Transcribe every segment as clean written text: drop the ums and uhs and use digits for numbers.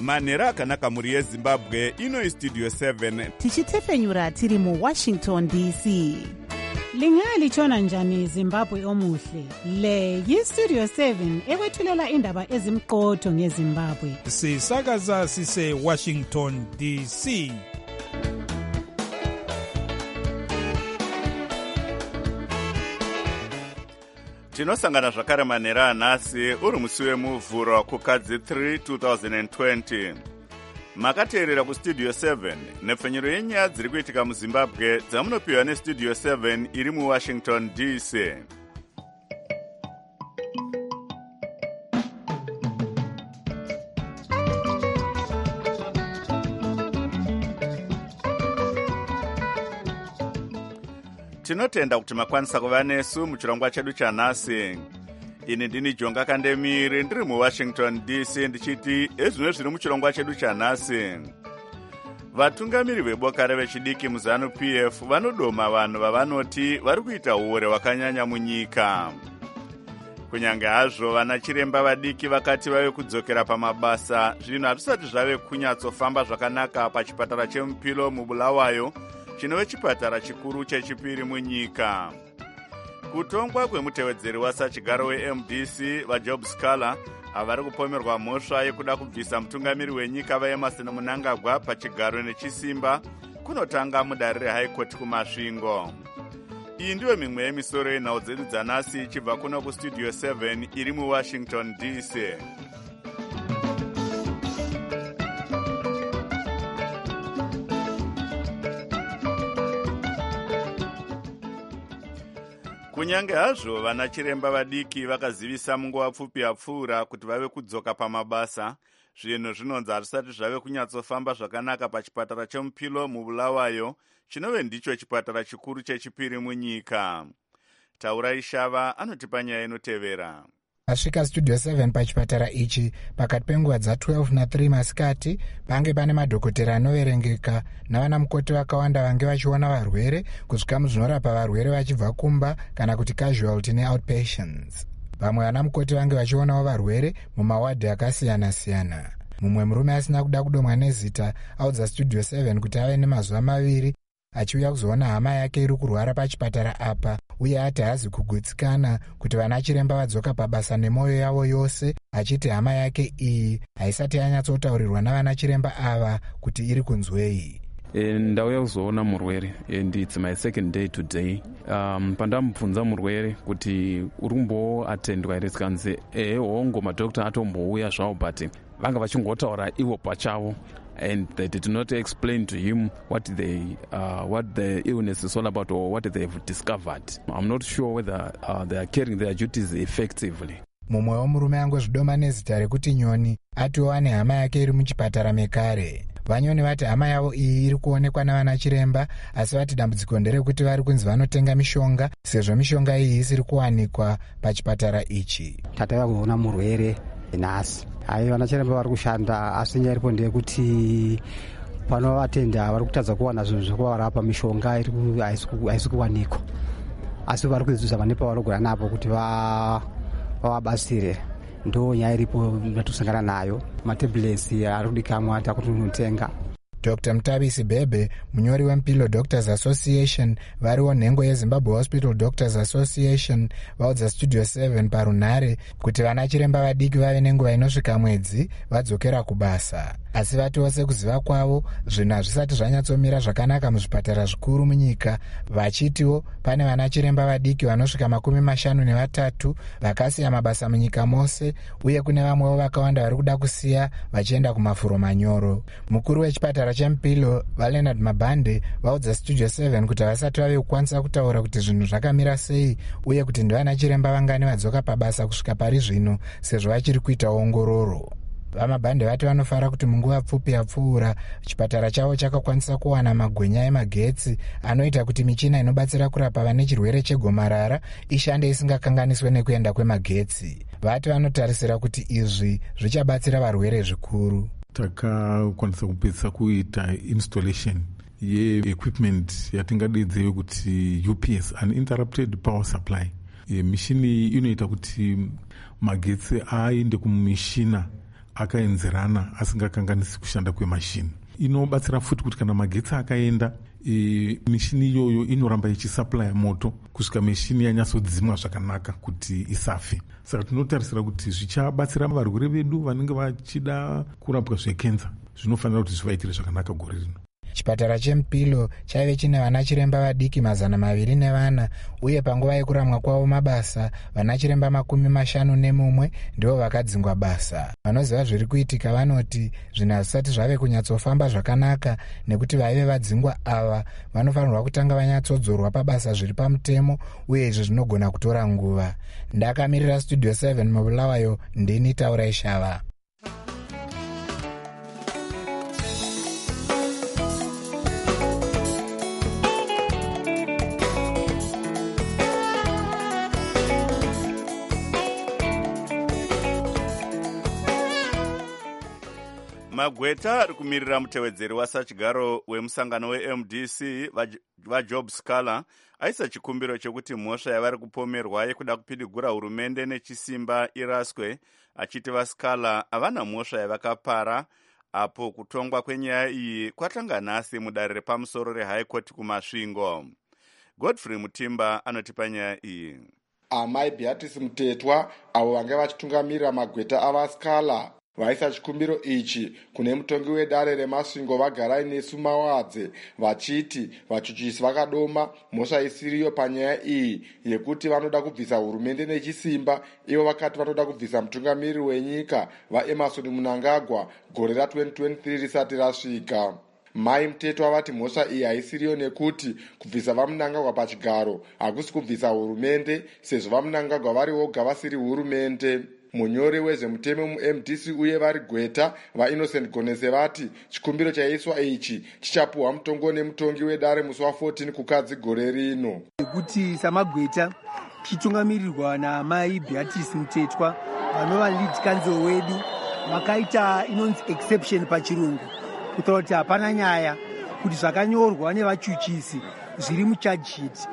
manhero akanaka mhuri yezimbabwe. Ino Studio 7 tichitefenyura tiri muWashington DC. Lingalitshona njani Zimbabwe omuhle? Le yiStudio 7 ekwethulela indaba ezimqotho ngeZimbabwe. Sisakaza sise Washington DC. tinosangana zvakare manhero anhasi uri musi wemuvhuro kukadzi 3 2020. Makateerera kuStudio 7 nepfenyuro yenyaya dziri kuitika muZimbabwe dzamunopiwa neStudio 7 iri muWashington DC. Tinotenda kuti makwanisa kuva nesu muchirongwa chedu chanhasi. Ini ndini Jonga Kandemiri ndiri muWashington DC ndichiti ezvino zviri muchirongwa chedu chanhasi. Vatungamiri veboka revechidiki muzanu PF vanodoma vanhu vavanoti vari kuita uore hwakanyanya munyika. Kunyange hazvo vana chiremba vadiki vakati vave kudzokera pamabasa, zvinhu hazvisati zvave kunyatsofamba zvakanaka pachipatara cheMupilo muBulawayo, chinove chipatara chikuru chechipiri munyika. Kutongwa kwemutevedzeri wasachigaro weMDC vaJob Scala havari kupomerwa mhosva yekuda kubvisa mutungamiri wenyika vaEmerson Mnangagwa pachigaro nechisimba kunotanga mudare reHigh Court kumasvingo. Iyi ndiyo mimwe yemisoro yenhau dzedu dzanhasi ichibva kuno kuStudio 7 iri muWashington DC. Kunyange hazvo vana chiremba vadiki vakazivisa munguva pfupi yapfuura kuti vave kudzoka pamabasa, zvinhu zvinonzi hazvisati zvave kunyatsofamba zvakanaka pachipatara cheMupilo muBulawayo, chinove ndicho chipatara chikuru chechipiri munyika. Taurai Shava anotipa nyaya inotevera. Asvika Studio 7 pachipatara ichi pakati penguva dza12 na3 masikati, pange pane madhokotera anoverengeka navana mukoti vakawanda vange vachiona varwere kusvika muzvinorapa varwere vachibva kumba kana kuti casualty neoutpatients. Vamwe vana mukoti vange vachionawo varwere mumawadhi akasiyana-siyana. Mumwe murume asina kuda kudomwa nezita audza Studio 7 kuti ave nemazuva 2 achiuya kuzoona hama yake iri kurwara pachipatara apa, uye ati haazi kugutsikana kuti vana chiremba vadzoka pabasa nemwoyo yavo yose, achiti hama yake iyi haisati yanyatsotaurirwa navana chiremba ava kuti iri kunzwei. Ndauya kuzoona murwere and it's my second day today. Pandamubvunza murwere kuti uri kumboatendwa here, tikanzi hongo madhokota atombouya zvawo, but vanga vachingotaura ivo pachavo, and they did not explain to him what the illness is all about or what they've discovered. I'm not sure whether they are carrying their duties effectively. Mumwe womurume angozvidoma nezita rekuti Nyoni atiwo ane hama yake iri muchipatara mekare. Vanyoni vati hama yavo iyi iri kuonekwa navana chiremba, asi vati dambudziko nderekuti vari kunzi vanotenga mishonga, sezvo mishonga iyi isiri kuwanikwa pachipatara ichi. Tatava kuona murwere nhasi. Hai, vana chiremba vari kushanda, asi nyaya iripo ndeyekuti pano vatenda vari kutadza kuwana zvinhu zvekuvarapa, mishonga haisi kuwanikwa, asi vari kudzidzisa vane pavanogona napo kuti vavabatsire. Ndo nyaya iripo yatusangana nayo, matablets ari kudikamwa takuti unotenga. Dr. Mtabisi Bebe, munyori weMupilo Doctors Association, variwo nhengo yeZimbabwe Hospital Doctors Association, vaudza Studio 7 parunhare kuti vana chiremba vadiki vave nenguva inosvika mwedzi vadzokera kubasa. Asi vatiwo sekuziva kwavo, zvinhu hazvisati zvanyatsomira zvakanaka muzvipatara zvikuru munyika, vachitiwo pane vana chiremba vadiki vanosvika 53 vakasiya mabasa munyika mose, uye kune vamwewo vakawanda vari kuda kusiya vachienda kumafuro manyoro. Mukuru wechipatara cheMupilo Valenard Mabande vaudza Studio 7 kuti havasati vave kukwanisa kutaura kuti zvinhu zvakamira sei, uye kuti ndivana chiremba vangani vadzoka pabasa kusvika pari zvino, sezvo vachiri kuita ongororo. Vamabhande vati vanofara kuti munguva pfupi yapfuura chipatara chavo chakakwanisa kuwana magwenya emagetsi anoita kuti michina inobatsira kurapa vane chirwere chegomarara ishande isingakanganiswe nekuenda kwemagetsi. Vati vanotarisira kuti izvi zvichabatsira varwere zvikuru. Takakwanisa kupedzisa kuita installation ye-equipment yatingadedzeyo kuti UPS, uninterrupted power supply. Mishini inoita kuti magetsi aende kumishina akaenzerana asingakanganisi kushanda kwemashini. Inobatsira futi kuti kana magetsi akaenda, mishini iyoyo inoramba ichisaplaya moto kusvika mishini yanyatsodzimwa zvakanaka kuti isafe. Saka tinotarisira kuti zvichabatsira varwere vedu vanenge vachida kurapwa zvekenza, zvinofanira kuti zvivaitire zvakanaka gore rino. Chipatara cheMupilo chaive chine vanachiremba vadiki 204 uye panguva yekuramwa kwavo mabasa vanachiremba 51 ndivo vakadzingwa basa. Vanoziva zviri kuitika vanoti zvinhu hazvisati zvave kunyatsofamba zvakanaka nekuti vaive vadzingwa ava vanofanirwa kutanga vanyatsodzorwa pabasa zviri pamutemo uye izvi zvinogona kutora nguva. Ndakamirira Studio 7 muBulawayo, ndini Taura Ishava. Magweta ari kumirira mutevedzeri wasachigaro wemusangano weMDC vaJob Scala aisa chikumbiro chekuti mhosva yavari kupomerwa yekuda kupidigura hurumende nechisimba iraswe, achiti vaScala havana mhosva yavakapara apo kutongwa kwenyaya iyi kwatanga nhasi mudare repamusoro reHigh Court kumasvingo. Godfrey Mutimba anotipa nyaya iyi. Amai Beatrice Mutetwa avo vanga vachitungamirira magweta avaScala vaisa chikumbiro ichi kune mutongi wedare remasvingo vaGarai Nesu Mawadze vachiti vachuchisi vakadoma mhosva isiriyo panyaya iyi yekuti vanoda kubvisa hurumende nechisimba. Ivo vakati vanoda kubvisa mutungamiriri wenyika vaEmerson Mnangagwa gore ra2023 risati rasvika. Mai Mutetwa vati mhosva iyi haisiriyo nekuti kubvisa vaMnangagwa pachigaro hakusi kubvisa hurumende sezvo vaMnangagwa vari voga vasiri hurumende. Munyori wezvemutemo muMDC uye vari gweta vaInnocent Gonese vati chikumbiro chaiswa ichi chichapuhwa mutongo nemutongi wedare musi wa14 kukadzi gore rino. Kuti samagweta tichitungamirirwa naamai Beatrice Mutetwa vanova lead counsel wedu vakaita inonzi exception pachirungu, kutaura kuti hapana nyaya kuti zvakanyorwa nevachuchisi zviri mucharge sheet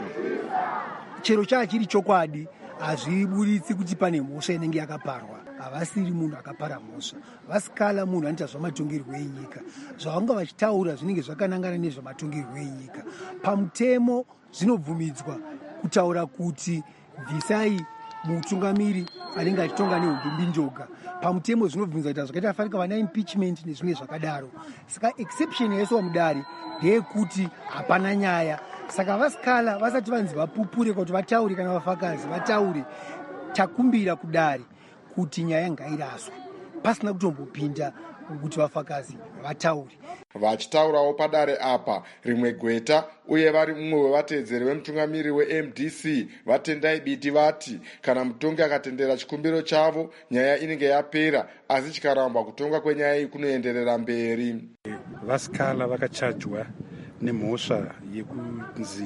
chero chachiri chokwadi hazviburitsi kuti pane mhosva inenge yakaparwa. Havasiri munhu akapara mhosva. vaScala munhu anoita zvamatongerwo enyika. Zvavanga vachitaura zvinenge zvakanangana nezvamatongerwo enyika. Pamutemo zvinobvumidzwa kutaura kuti bvisai mutungamiri anenge achitonga neumbimbi-njoga. Pamutemo zvinobvumidzwa kuita zvakaita farika vana impeachment nezvimwe zvakadaro. Saka exception yaiswa mudare ndeyekuti hapana nyaya. Saka vaScala vasati vanzi vapupure kuti vataure kana vafakazi vataure, takumbira kudare kuti nyaya ngairaswe pasina kutombopinda kuti vafakazi vataure. Vachitaurawo padare apa rimwe gweta uye vari mumwe wevatedzeri vemutungamiriri weMDC vatendai biti vati kana mutongi akatendera chikumbiro chavo nyaya inenge yapera, asi chikarambwa kutonga kwenyaya iyi kunoenderera mberi. vaScala vakachajwa nemhosva yekunzi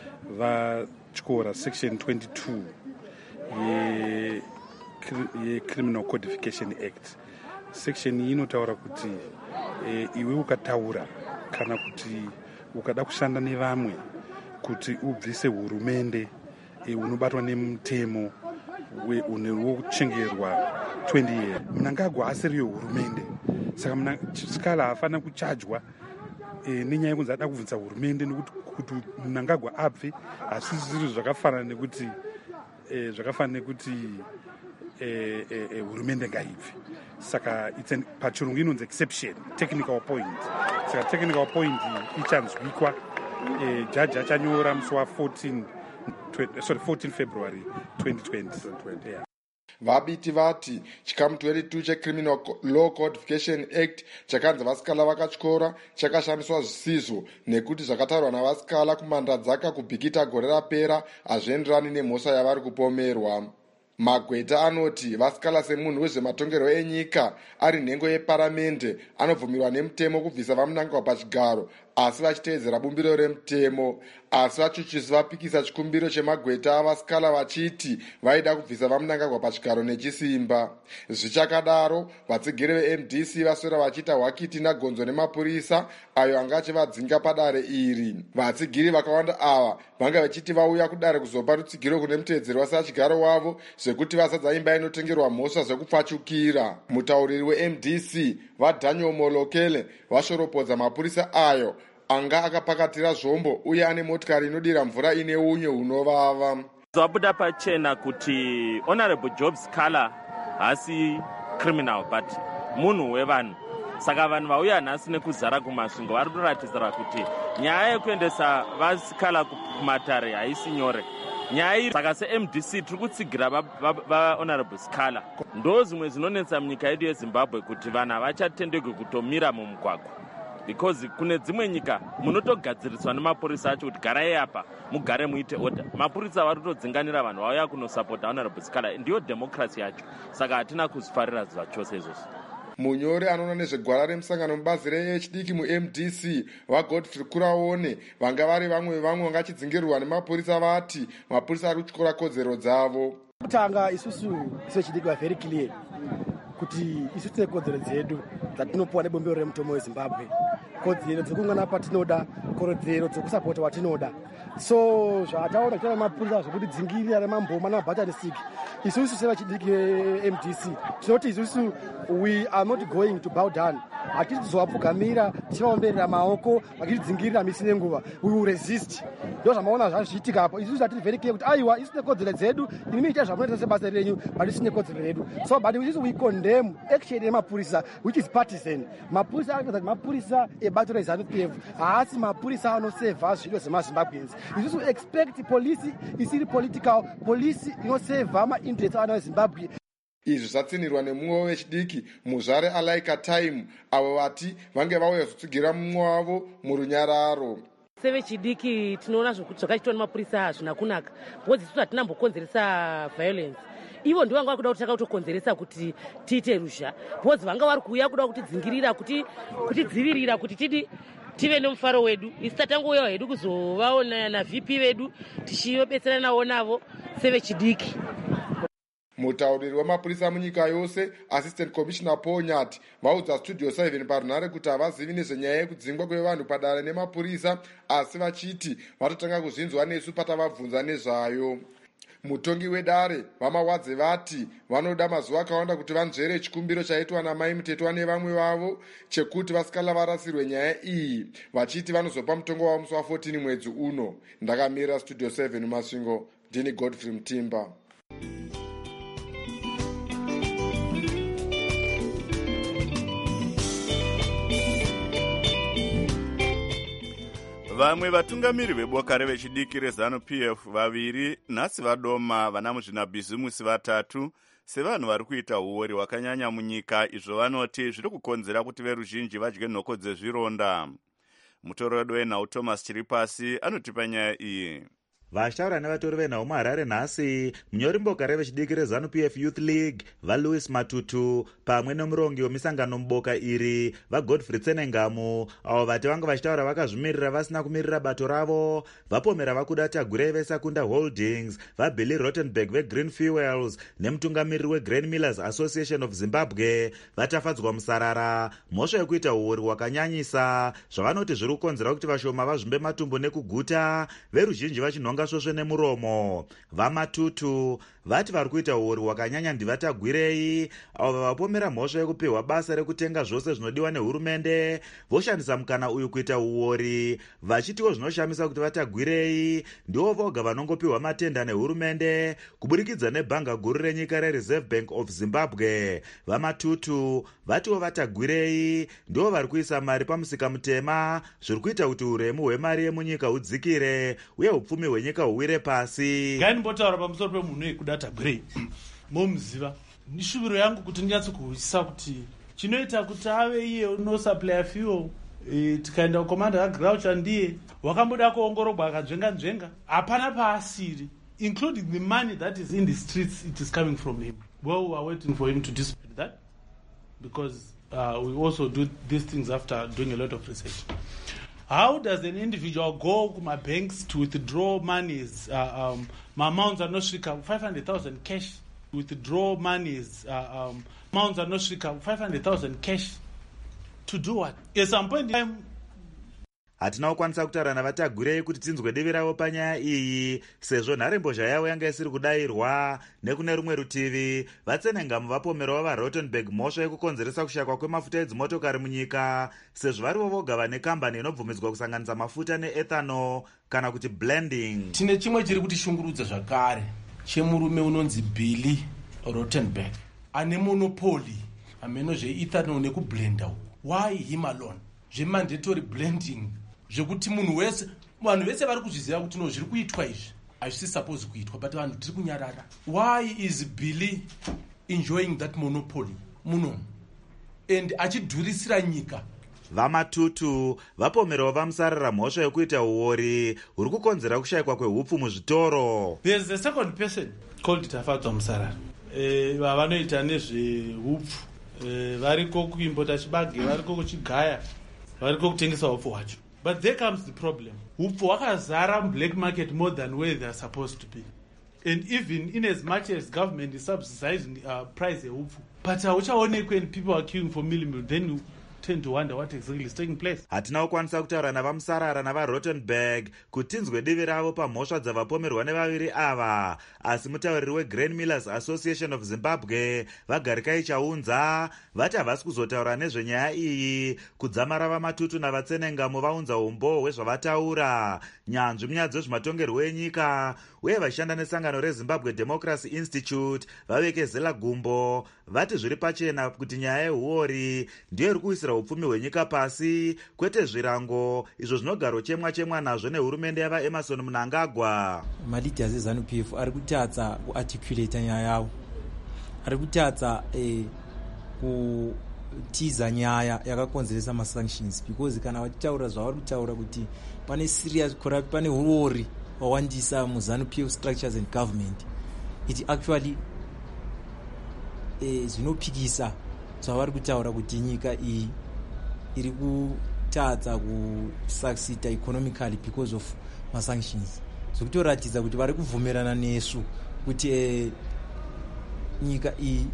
vatyora section 22 yeCriminal Codification Act. Section iyi inotaura kuti iwe ukataura kana kuti ukada kushanda nevamwe kuti ubvise hurumende unobatwa nemutemo wokuchengerwa 20 years. Mnangagwa asiriyo hurumende, saka Scala hafana kuchajwa nenyaya yekunzi ada kubvisa hurumende nekuti kuti Mnangagwa abve asi zviro zvakafanana nekuti hurumende ngaibve. Saka pachirungu inonzi exception, technical point. Saka technical point ichanzwikwa jaji achanyora musi wa14 February 2020. Vabiti vati chikamu 22 cheCriminal Law Codification Act chakanzi vaScala vakatyora chakashandiswa zvisizvo nekuti zvakataurwa navaScala kumandadzaka kubhikita gore rapera hazvienderani nemhosva yavari kupomerwa. Magweta anoti vaScala semunhu wezvematongerwo enyika ari nhengo yeparamende anobvumirwa nemutemo kubvisa vaMnangagwa pachigaro, asi vachiteedzera bumbiro remutemo, asi vachuchisi vapikisa chikumbiro chemagweta avasikala vachiti vaida kubvisa vamunangagwa pachigaro nechisimba. Zvichakadaro, vatsigiri vemdc vaswera vachiita hwakiti nagonzo nemapurisa ayo anga achivadzinga padare iri. Vatsigiri vakawanda ava vanga vachiti vauya kudare kuzopa rutsigiro kune muteedzeri wasachigaro wavo zvekuti vasadza imba inotengerwa mhosva zvekupfachukira. Mutauriri wemdc vaDaniel Molokele vashoropodza mapurisa ayo anga akapakatira zvombo uye ane motikari inodira mvura ine unye hunovava. Zvabuda pachena kuti Honorable Job Sikala hasi criminal but munhu wevanhu. Saka vanhu vauya nhasi nekuzara kumasvingo vari kuratidza kuti nyaya yekuendesa vasikala kumatare haisi nyore. Nyaya iyi saka seMDC tiri kutsigira vaHonorable Sikala. Ndo zvimwe zvinonetsa munyika yedu yeZimbabwe kuti vanhu havachatendegwi kutomira mumugwagwa. Because kune dzimwe nyika munotogadziriswa nemapurisa acho kuti garai apa mugare muite order. Mapurisa vari kutodzinganira vanhu vauya kunosapota Honorable Sikala. Ndiyo democracy yacho. Saka hatina kuzifarira zvachose izvozvo. Munyori anoona nezvegwara remusangano mubazi rechidiki muMDC vaGodfrey Kuraone vanga vari vamwe vangachidzingirwa nemapurisa vati mapurisa ari kutyora kodzero dzavo. Kutanga isusu sechidiki very clear kuti isusu tine kodzero dzedu dzatinopuwa nebombero remutomo weZimbabwe, kodzero dzekungana patinoda, kodzero dzekusapota watinoda. So zvataona kutora mapurisa zvekuti dzingirira remamboma namabhatanisiki, isusu sevachidiki MDC tinoti isusu we are not going to bow down. Hatiti tizowapfugamira tichivaomberera maoko vachitidzingirira misi nenguva. We will resist. Ndo zvamaona zvazviitika apo. Isusu hatiti very clear kuti aiwa isusu nekodzero dzedu, imi muita zvamunoita sebasa renyu, but isusu nekodzero redu. So but isusu we condemn action yemapurisa which is partisan. Mapurisa anoita mapurisa ebato reZANU-PF haasi mapurisa anoseva zviro zvemaZimbabweans. Isusu expect police isiri political, police inoseva ma-interest ana weZimbabwe. Izvi zvatsinirwa nemumwe wechidiki muzvare Alaika Time avo vati vange vauya kuzotsigira mumwe wavo murunyararo. Sevechidiki tinoona zvakachitwa nemapurisa hazvina kunaka because isusu hatinambokonzeresa violence. Ivo ndivo vanga kuda kuti takakutokonzeresa kuti tiite ruzha because vanga vari kuuya kuda kutidzingirira kutidzivirira kuti tive nemufaro wedu. Isu tatangouya hedu kuzovaona naVP vedu tichibetserana navo navo sevechidiki. Mutauriri wemapurisa munyika yose Assistant Commissioner Paul Nyati vaudza Studio 7 parunhare kuti havazivi nezvenyaya yekudzingwa kwevanhu padare nemapurisa asi vachiti vatotanga kuzvinzwa nesu patavabvunza nezvayo. Mutongi wedare vamawadze vati vanoda mazuva akawanda kuti vanzvere chikumbiro chaitwa namai mutetwa nevamwe vavo chekuti vasikala varasirwe nyaya iyi, vachiti vanozopa mutongo wavo musi wa14 mwedzi uno. Ndakamirira Studio 7 Masvingo, ndini Godfrey Mtimba. Vamwe vatungamiri veboka revechidiki reZANU-PF vaviri nhasi vadoma vana muzvinabhizimusi vatatu sevanhu vari kuita uori hwakanyanya munyika, izvo vanoti zviri kukonzera kuti veruzhinji vadye nhoko dzezvironda. Mutorodi wenhau Thomas Chiripasi anotipa nyaya iyi. Vashtaura nevatori venhau muHarare nhasi, munyori mboka revechidiki reZANU-PF Youth League vaLouis Matutu pamwe nomurongi wemisangano muboka iri vaGodfrey Tsenengamu avo vati vanga vachitaura vakazvimirira vasina kumirira bato ravo, vapomera vakuda Tagurei veSakunda Holdings, vaBilly Rottenberg veGreen Fuels nemutungamiriri weGrain Millers Association of Zimbabwe vatafadzwa musarara mhosva yekuita uori hwakanyanyisa zvavanoti zviri kukonzera kuti vashoma vazvimbe matumbu nekuguta, veruzhinji vachinhonga svosve nemuromo. VaMatutu vati vari kuita uori hwakanyanya ndivaTagurei avo vavapomera mhosva yekupiwa basa rekutenga zvose zvinodiwa nehurumende, voshandisa mukana uyu kuita uori, vachitiwo zvinoshamisa kuti vaTagurei ndivo voga vanongopiwa matenda nehurumende kuburikidza nebhanga guru renyika reReserve Bank of Zimbabwe. VaMatutu vatiwo vaTagurei ndivo vari kuisa mari pamusika mutema, zviri kuita kuti uremu hwemari yemunyika hudzikire uye upfumi hwenyika huwire pasi. Ngaimbotaura pamusoro pemunhu wekuda Tagurei momuziva. Nishuviro yangu kuti ndinyatsokuhwisisa kuti chinoita kuti ave iye unosupplya fuel tikaenda kukomanda kaGraucha ndiye wakamboda kuongorogwa akadzvenga hapana paasiri, including the money that is in the streets, it is coming from him. Well, we are waiting for him to dispute that because we also do these things after doing a lot of research. How does an individual go kuma banks to withdraw monies, amounts anosvika 500,000 cash, withdraw monies, amounts anosvika 500,000 cash, to do what? At some point in time, hatina kukwanisa kutaura navatagurei kuti tinzwe divi ravo panyaya iyi, sezvo nharembozha yavo yanga isiri kudayirwa. Nekune rumwe rutivi, vatsenengamu vapomerawo vaRottenberg mhosva yekukonzeresa kushayikwa kwemafuta edzimotokari munyika, sezvo varivo voga vane kambani inobvumidzwa kusanganisa mafuta neethanol kana kuti blending. Tine chimwe chiri kutishungurudza zvakare chemurume unonzi Billy Rottenberg ane monopoli ameno zveethanol nekublenda. Why him alone? Zvemandatory blending zvekuti vanhu vese vari kuzviziva kuti no zviri kuitwa izvi hazvisi supposed kuitwa, but vanhu tiri kunyarara. Why is Billy enjoying that monopoly muno and achidhurisira nyika? VaMatutu vapomerawo vamusarara mhosva yekuita uori huri kukonzera kushayikwa kwehupfu muzvitoro. There is a second person called Tafadzwa Musarara, vanoita nezvehupfu, variko kuimbota chibage, variko kuchigaya, variko kutengesa hupfu hwacho. But there comes the problem. Hupfu hwakazara black market more than where they are supposed to be. And even in as much as government is subsidizing price hupfu, but hauchaonekwi when people are queuing for meal, then you tend to wonder what exactly is taking place. Hatina kukwanisa kutaura navamusarara navaRottenberg kuti tinzwe divi ravo pamhosva dzavapomerwa nevaviri ava, asi mutauriri weGrain Millers Association of Zimbabwe vaGarikai Chaunza vati havasi kuzotaura nezvenyaya iyi kudzamara vaMatutu navatsenengamu vaunza umbo hwezvavataura. Nyanzvi munyaya dzezvematongerwo enyika uye vashanda nesangano reZimbabwe Democracy Institute vavekezela gumbo vati zviri pachena kuti nyaya yehuori ndiyo iri kuisira upfumi hwenyika pasi, kwete zvirango izvo zvinogaro chemwa nazvo nehurumende yavaEmerson Mnangagwa. Maleaders eZANU-PF ari kutadza kuarticulate nyaya yavo, ari kutadza kutiza nyaya yakakonzeresa masanctions, because kana vachitaura zvavari kutaura kuti pane serious corrupt, pane huori hwawandisa muZANU-PF structures and government, it actually zvinopikisa zvavari kutaura kuti nyika iyi iri kutadza kusucceeda economically because of masanctions. Zvikutoratidza kuti vari kubvumirana nesu kuti nyika iyi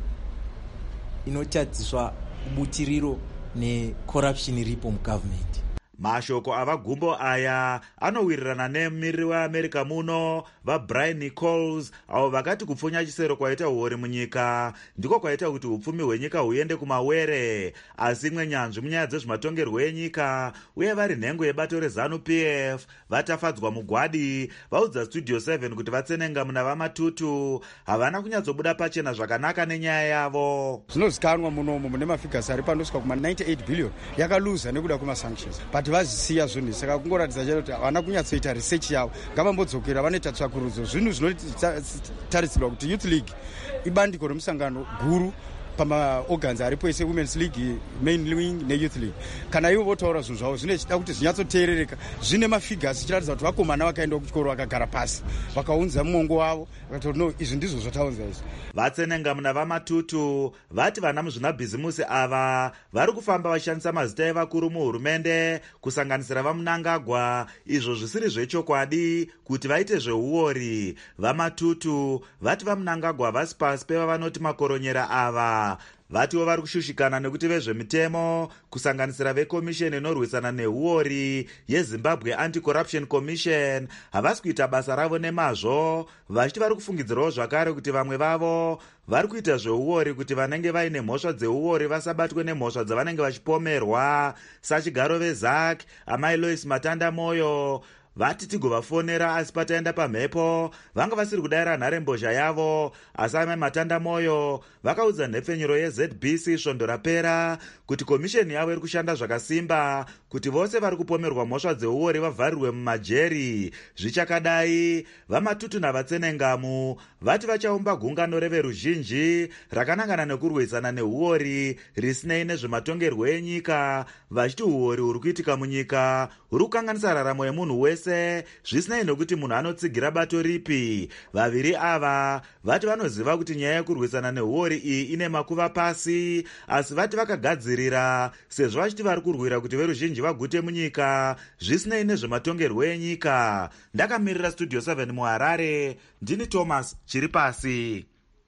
inotadziswa butiriro necorruption iripo mugovernment. Mashoko avagumbo aya anowirirana nemumiriri weAmerica muno vaBrian Nichols, avo vakati kupfunya chisero kwaita huori munyika ndiko kwaita kuti upfumi hwenyika huende kumawere. Asi imwe nyanzvi munyaya dzezvematongerwo enyika uye vari nhengo yebato reZANU-PF vaTafadzwa Mugwadi vaudza Studio 7 kuti vatsenengamu navaMatutu havana kunyatsobuda pachena zvakanaka nenyaya yavo. Zvinozikanwa munomu mune mafigures ari panosvika kuma 98 billion yakaluza nekuda kwemasanctions, but vazisiya zvinhu. Saka kungoratidza chero kuti havana kunyatsoita research yavo, ngavambodzokera vanoita tsvakurudzo. Zvinhu zvinotaridzirwa kuti Youth League ibandiko remusangano guru pamaorgans aripo ese, Women's League, Main Wing neYouth League. Kana ivo votaura zvinhu zvavo zvinochida kuti zvinyatsoteerereka, zvine mafigures zvichiratidza kuti vakomana vakaenda kuchikoro vakagara pasi vakaunza mumongo wavo vakati no, izvi ndizvo zvataunza izvi. Vatsenengamu navaMatutu vati vana muzvinabhizimusi ava vari kufamba vachishandisa mazita evakuru muhurumende kusanganisira vaMnangagwa, izvo zvisiri zvechokwadi kuti vaite zveuori. VaMatutu vati vaMnangagwa havasi pasi pevavanoti makoronyera ava. Vatiwo vari kushushikana nekuti vezvemitemo kusanganisira vekomisheni inorwisana nehuori yeZimbabwe Anti-Corruption Commission havasi kuita basa ravo nemazvo, vachiti vari kufungidzirawo zvakare kuti vamwe vavo vari kuita zveuori kuti vanenge vaine mhosva dzeuori vasabatwe nemhosva dzavanenge vachipomerwa. Sachigaro veZAC amai Lois Matanda Moyo vati tigovafonera asi pataenda pamhepo vanga vasiri kudayira nharembozha yavo. Asi amai Matanda Moyo vakaudza nhepfenyuro yeZBC svondo rapera kuti komisheni yavo iri kushanda zvakasimba kuti vose vari kupomerwa mhosva dzeuori vavharirwe mumajeri. Zvichakadai, vaMatutu navatsenengamu vati vachaumba gungano reveruzhinji rakanangana nekurwisana nehuori risinei nezvematongerwo enyika, vachiti huori huri kuitika munyika huri kukanganisa raramo yemunhu wese zvese zvisinei nokuti munhu anotsigira bato ripi. Vaviri ava vati vanoziva kuti nyaya yekurwisana nehuori iyi ine makuva pasi, asi vati vakagadzirira sezvo vachiti vari kurwira kuti veruzhinji vagute munyika zvisinei nezvematongerwo enyika. Ndakamirira Studio 7 muHarare, ndini Thomas chiri pasi.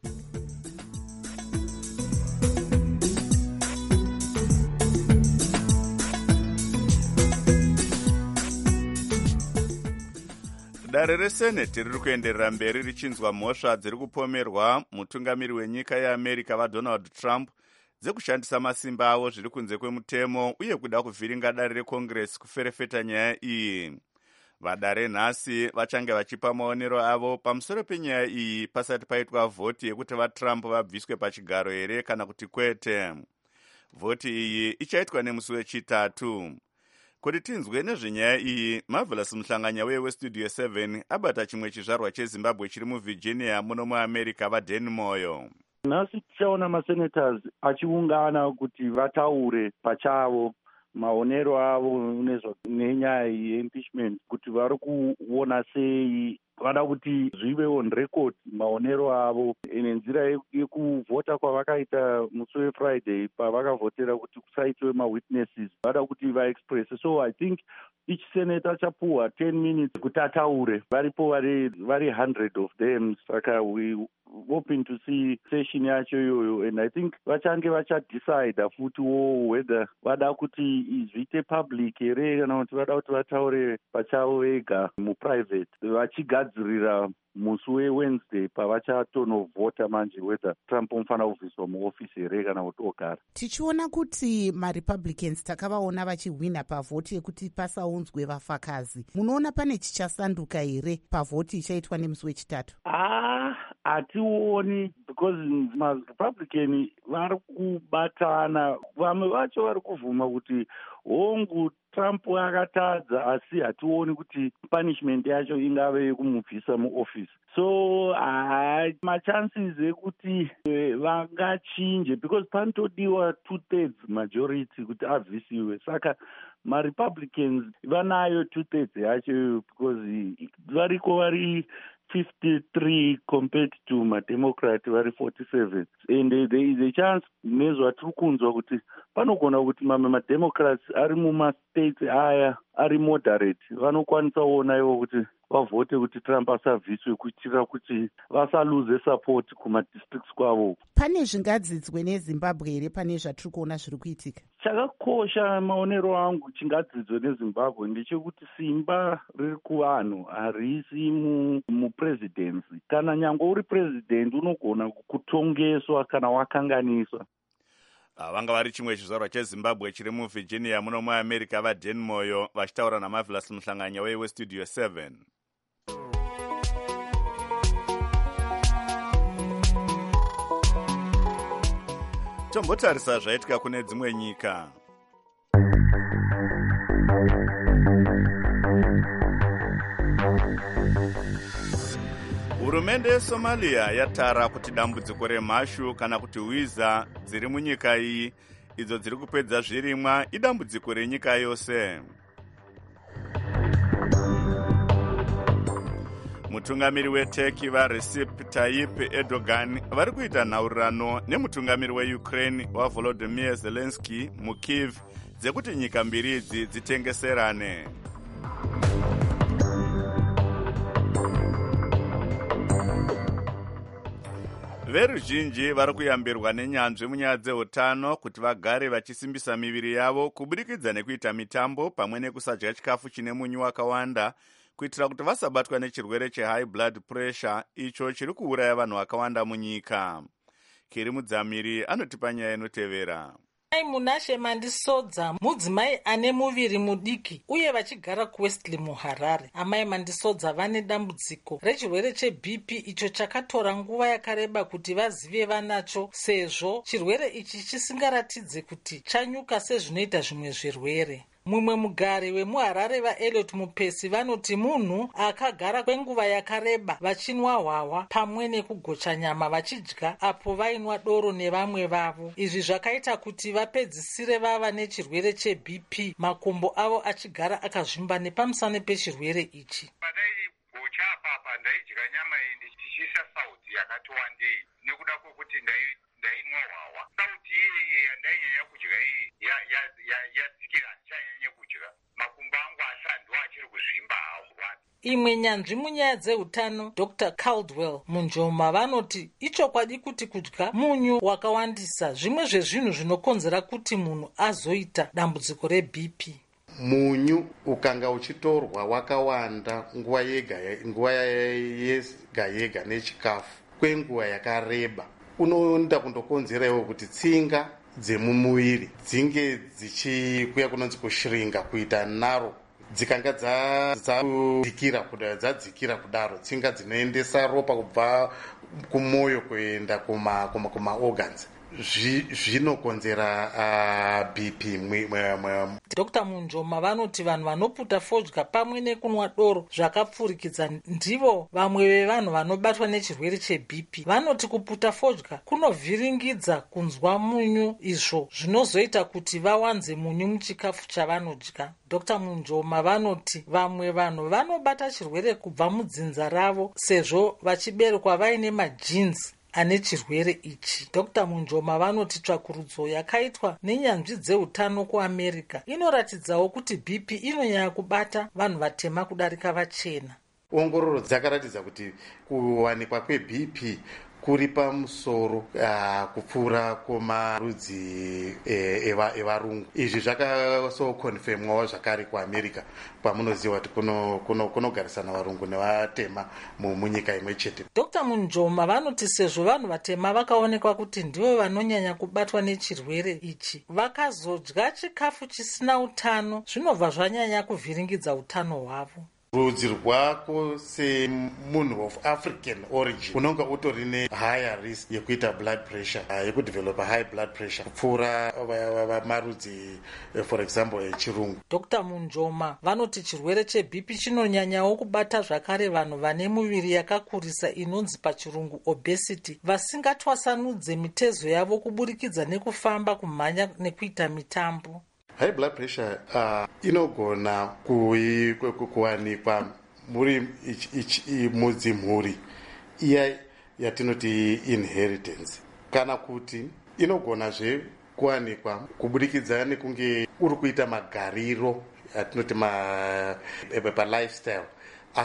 Dare reseneti riri kuenderera mberi richinzwa mhosva dziri kupomerwa mutungamiri wenyika yeAmerica vaDonald Trump dzekushandisa masimba avo zviri kunze kwemutemo uye kuda kuvhiringa dare reCongress kuferefeta nyaya iyi. Vadare nhasi vachange vachipa maonero avo pamusoro penyaya iyi pasati paitwa vhoti yekuti vaTrump vabviswe pachigaro here kana kuti kwete. Vhoti iyi ichaitwa nemusi weChitatu. Kuti tinzwe nezvenyaya iyi, Marvelous Muhlanganya weStudio 7 abata chimwe chizvarwa cheZimbabwe chiri muVirginia muno muAmerica vaDan Moyo. Nhasi tichaona masenators achiungana kuti vataure pachavo maonero avo nenyaya yeimpeachment, kuti vari kuona sei vada kuti zvive on record maonero avo nenzira yekuvhota kwavakaita musi weFriday pavakavhotera kuti kusaitwe mawitnesses vada kuti vaexpress. So I think each senator achapuhwa 10 minutes kuti ataure. Varipo vari 100 of them, saka we hoping to see session yacho iyoyo, and I think vachange vachadecide futi whether vada kuti izviite public here kana kuti vada kuti vataure pachavo vega muprivate, vachigadzirira musi weWednesday pavachatonovhota manje whether Trump unofana kubviswa muofisi here kana kuti ogara. Tichiona kuti maRepublicans takavaona vachihwina pavhoti yekuti pasaunzwe vafakazi, munoona pane chichasanduka here pavhoti ichaitwa nemusi weChitatu? Hationi, because maRepublican vari kubatana, vamwe vacho vari kuvhuma kuti hongu Trump akatadza, asi hationi kuti punishment yacho ingave yekumubvisa muoffice. So machances ekuti vangachinje, because panotodiwa 2/3 majority kuti abvisiwe. Saka maRepublicans vanayo 2/3 yacho, because variko vari 53 compared to maDemocrat vari 47, and there is a chance nezvatiri kunzwa kuti panogona kuti mamwe maDemocrats ari mumastates aya ari moderate vanokwanisa kuona ivo kuti vavhote kuti Trump asabviswe kuitira kuti vasaluze support kumadistricts kwavo. Pane zvingadzidzwe neZimbabwe here pane zvatiri kuona zviri kuitika? Chakakosha maonero angu chingadzidzwe neZimbabwe ndechekuti simba riri kuvanhu harisi mupresidency. Kana nyange uri president unogona kutongeswa kana wakanganiswa. Vanga vari chimwe chizvarwa cheZimbabwe chiri muVirginia muno muAmerica vaDan Moyo vachitaura naMarvelous Muhlanganya weStudio 7. Tombotarisa zvaitika kune dzimwe nyika. Hurumende yeSomalia yatara kuti dambudziko remhashu kana kuti hwiza dziri munyika iyi idzo dziri kupedza zvirimwa idambudziko renyika yose. Mutungamiri weTurkey vaRecep Tayyip Erdogan vari kuita nhaurirano nemutungamiri weUkraine waVolodymyr Zelensky muKyiv dzekuti nyika mbiri idzi dzitengeserane. Veruzhinji vari kuyambirwa nenyanzvi munyaya dzeutano kuti vagare vachisimbisa miviri yavo kuburikidza nekuita mitambo pamwe nekusadya chikafu chine munyu wakawanda kuitira kuti vasabatwa nechirwere chehigh blood pressure icho chiri kuuraya vanhu vakawanda munyika. Kiri Mudzamiri anotipa nyaya inotevera. Munashe Mandisodza mudzimai ane muviri mudiki uye vachigara kuWestleigh muHarare. Amai Mandisodza vane dambudziko rechirwere cheBP icho chakatora nguva yakareba kuti vazive vanacho, sezvo chirwere ichi chisingaratidze kuti chanyuka sezvinoita zvimwe zvirwere. mumwe mugari wemuharare vaeliot mupesi vanoti munhu akagara kwenguva yakareba vachinwa hwahwa pamwe nekugocha nyama vachidya apo vainwa doro nevamwe vavo. Izvi zvakaita kuti vapedzisire vava nechirwere chebp, makumbo avo achigara akazvimba nepamusana pechirwere ichi. Gocha apapa ndaidya nyama iyi ndichiisa sauti yakati wandei nekuda kwokuti ndainwa hwahwa. Sauti iyi yandainyanya kudya iyi yadzikira, handichanyanye kudya. Makumbo angu ndo achiri kuzvimba hawo. Imwe nyanzvi munyaya dzeutano Dr. Caldwell Munjoma vanoti ichokwadi kuti kudya munyu wakawandisa zvimwe zvezvinhu zvinokonzera kuti munhu azoita dambudziko reBP. Munyu ukanga uchitorwa wakawanda nguva yega yega nechikafu kwenguva yakareba, unoenda kundokonzerawo kuti tsinga dzemumuviri dzinge dzichikuya kunonzi kushiringa, kuita naro. Dzikanga dzadzikira kudaro, tsinga dzinoendesa ropa kubva kumoyo kuenda kuma-organs. Zvinokonzera BP. Dr. Munjoma vanoti vanhu vanoputa fodya pamwe nekunwa doro zvakapfurikidza ndivo vamwe vevanhu vanobatwa nechirwere cheBP. Vanoti kuputa fodya kunovhiringidza kunzwa munyu, izvo zvinozoita kuti vawanze munyu muchikafu chavanodya. Dr. Munjoma vanoti vamwe vanhu vanobata chirwere kubva mudzinza ravo sezvo vachiberekwa vaine majinsi ane chirwere ichi. Dr. Munjoma vanoti tsvakurudzo yakaitwa nenyanzvi dzeutano kuAmerica inoratidzawo kuti BP inonyanya kubata vanhu vatema kudarika vachena. Ongororo dzakaratidza kuti kuwanikwa kweBP kuri pamusoro kupfuura kwomarudzi evarungu. Izvi zvakasokonfemwawo zvakare kuAmerica, kwamunoziva kuti kunogarisana varungu nevatema munyika imwe chete. Dr. Munjoma vanoti sezvo vanhu vatema vakaonekwa kuti ndivo vanonyanya kubatwa nechirwere ichi, vakazodya chikafu chisina utano zvinobva zvanyanya kuvhiringidza utano hwavo. Rudzi rwako semunhu of African origin unonga utori ne-higher risk yekuita blood pressure, yekudevelopa high blood pressure kupfuura marudzi for example echirungu. Dr. Munjoma vanoti chirwere cheBP chinonyanyawo kubata zvakare vanhu vane muviri yakakurisa inonzi pachirungu obesity, vasingatwasanudze mitezo yavo kuburikidza nekufamba, kumhanya nekuita mitambo. High blood pressure inogona kuwanikwa muri mudzimhuri iya yatinoti inheritance, kana kuti inogonazve kuwanikwa kubudikidza nekunge uri kuita magariro atinoti lifestyle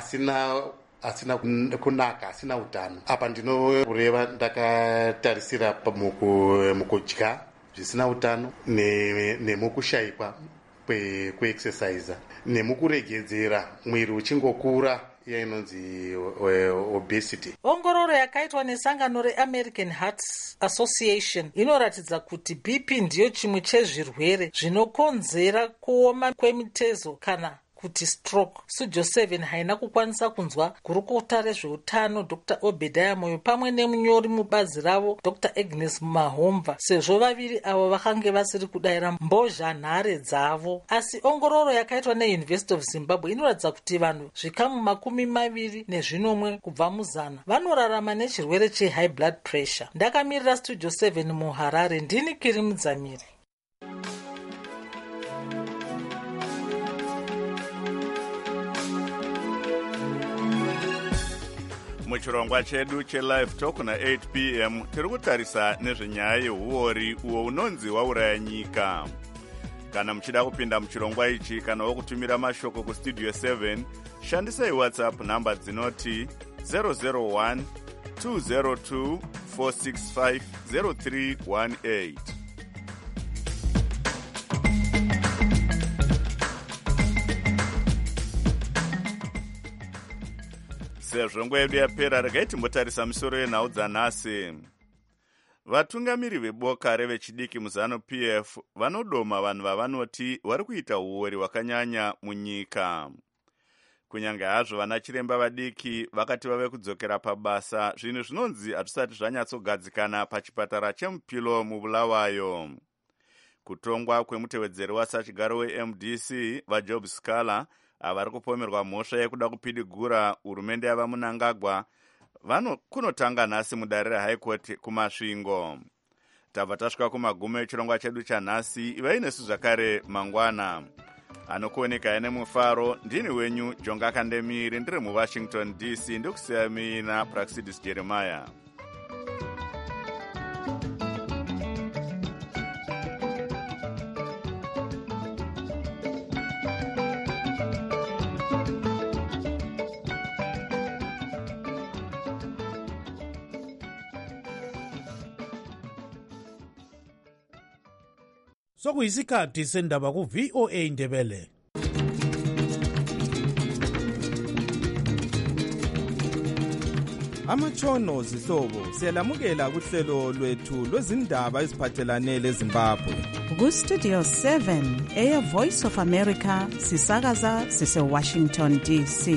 asina kunaka, asina utano. Apa ndinoreva ndakatarisira mukudya zvisina utano nemukushayikwa kweexercise nemukuregedzera mwiri uchingokura inonzi obesity. Ongororo yakaitwa nesangano reAmerican Heart Association inoratidza kuti BP ndiyo chimwe chezvirwere zvinokonzera kuoma kwemitezo kana kuti stroke. Studio 7 haina kukwanisa kunzwa gurukota rezveutano Dr. Obediah Moyo pamwe nemunyori mubazi ravo Dr. Agnes Mahomva sezvo vaviri avo vakange vasiri kudayira mbozhanhare dzavo. Asi ongororo yakaitwa neUniversity of Zimbabwe inoratidza kuti vanhu zvikamu 20 kubva muzana vanorarama nechirwere chehigh blood pressure. Ndakamirira Studio 7 muHarare, ndini Kiri Mudzamiri. Muchirongwa chedu chelive talk na 8 p.m. tiri kutarisa nezvenyaya yehuori uwo unonzi wauraya nyika. Kana muchida kupinda muchirongwa ichi kana wokutumira mashoko kustudio 7, shandisai WhatsApp namba dzinoti 001 202 465 0318. Sezvo nguva yedu yapera, regai timbotarisa misoro yenhau dzanhasi. Vatungamiri veboka revechidiki muzano PF vanodoma vanhu vavanoti vari kuita uori hwakanyanya munyika. Kunyange hazvo vana chiremba vadiki vakati vave kudzokera pabasa, zvinhu zvinonzi hatisati zvanyatsogadzikana pachipatara cheMupilo muBulawayo. kutongwa kwemutevedzeri wasachigaro weMDC vaJob Scala avari kupomerwa mhosva yekuda kupidigura hurumende yava Mnangagwa kunotanga nhasi mudare reHigh Court kumasvingo. Tabva tasvika kumagumo echirongwa chedu chanhasi. Ivai nesu zvakare mangwana. Anokuoneka nemufaro ndini wenyu Jonga Kandemiri ndiri muWashington DC ndokusiyami naPraxidis Jeremiah. Sokuyisikhathi sendaba ku-VOA Ndebele. Amatshono zihlobo siyalamukela kuhlelo lwethu lwezindaba eziphathelane leZimbabwe. Ku-Studio 7 Air Voice of America sisakaza sise-Washington DC.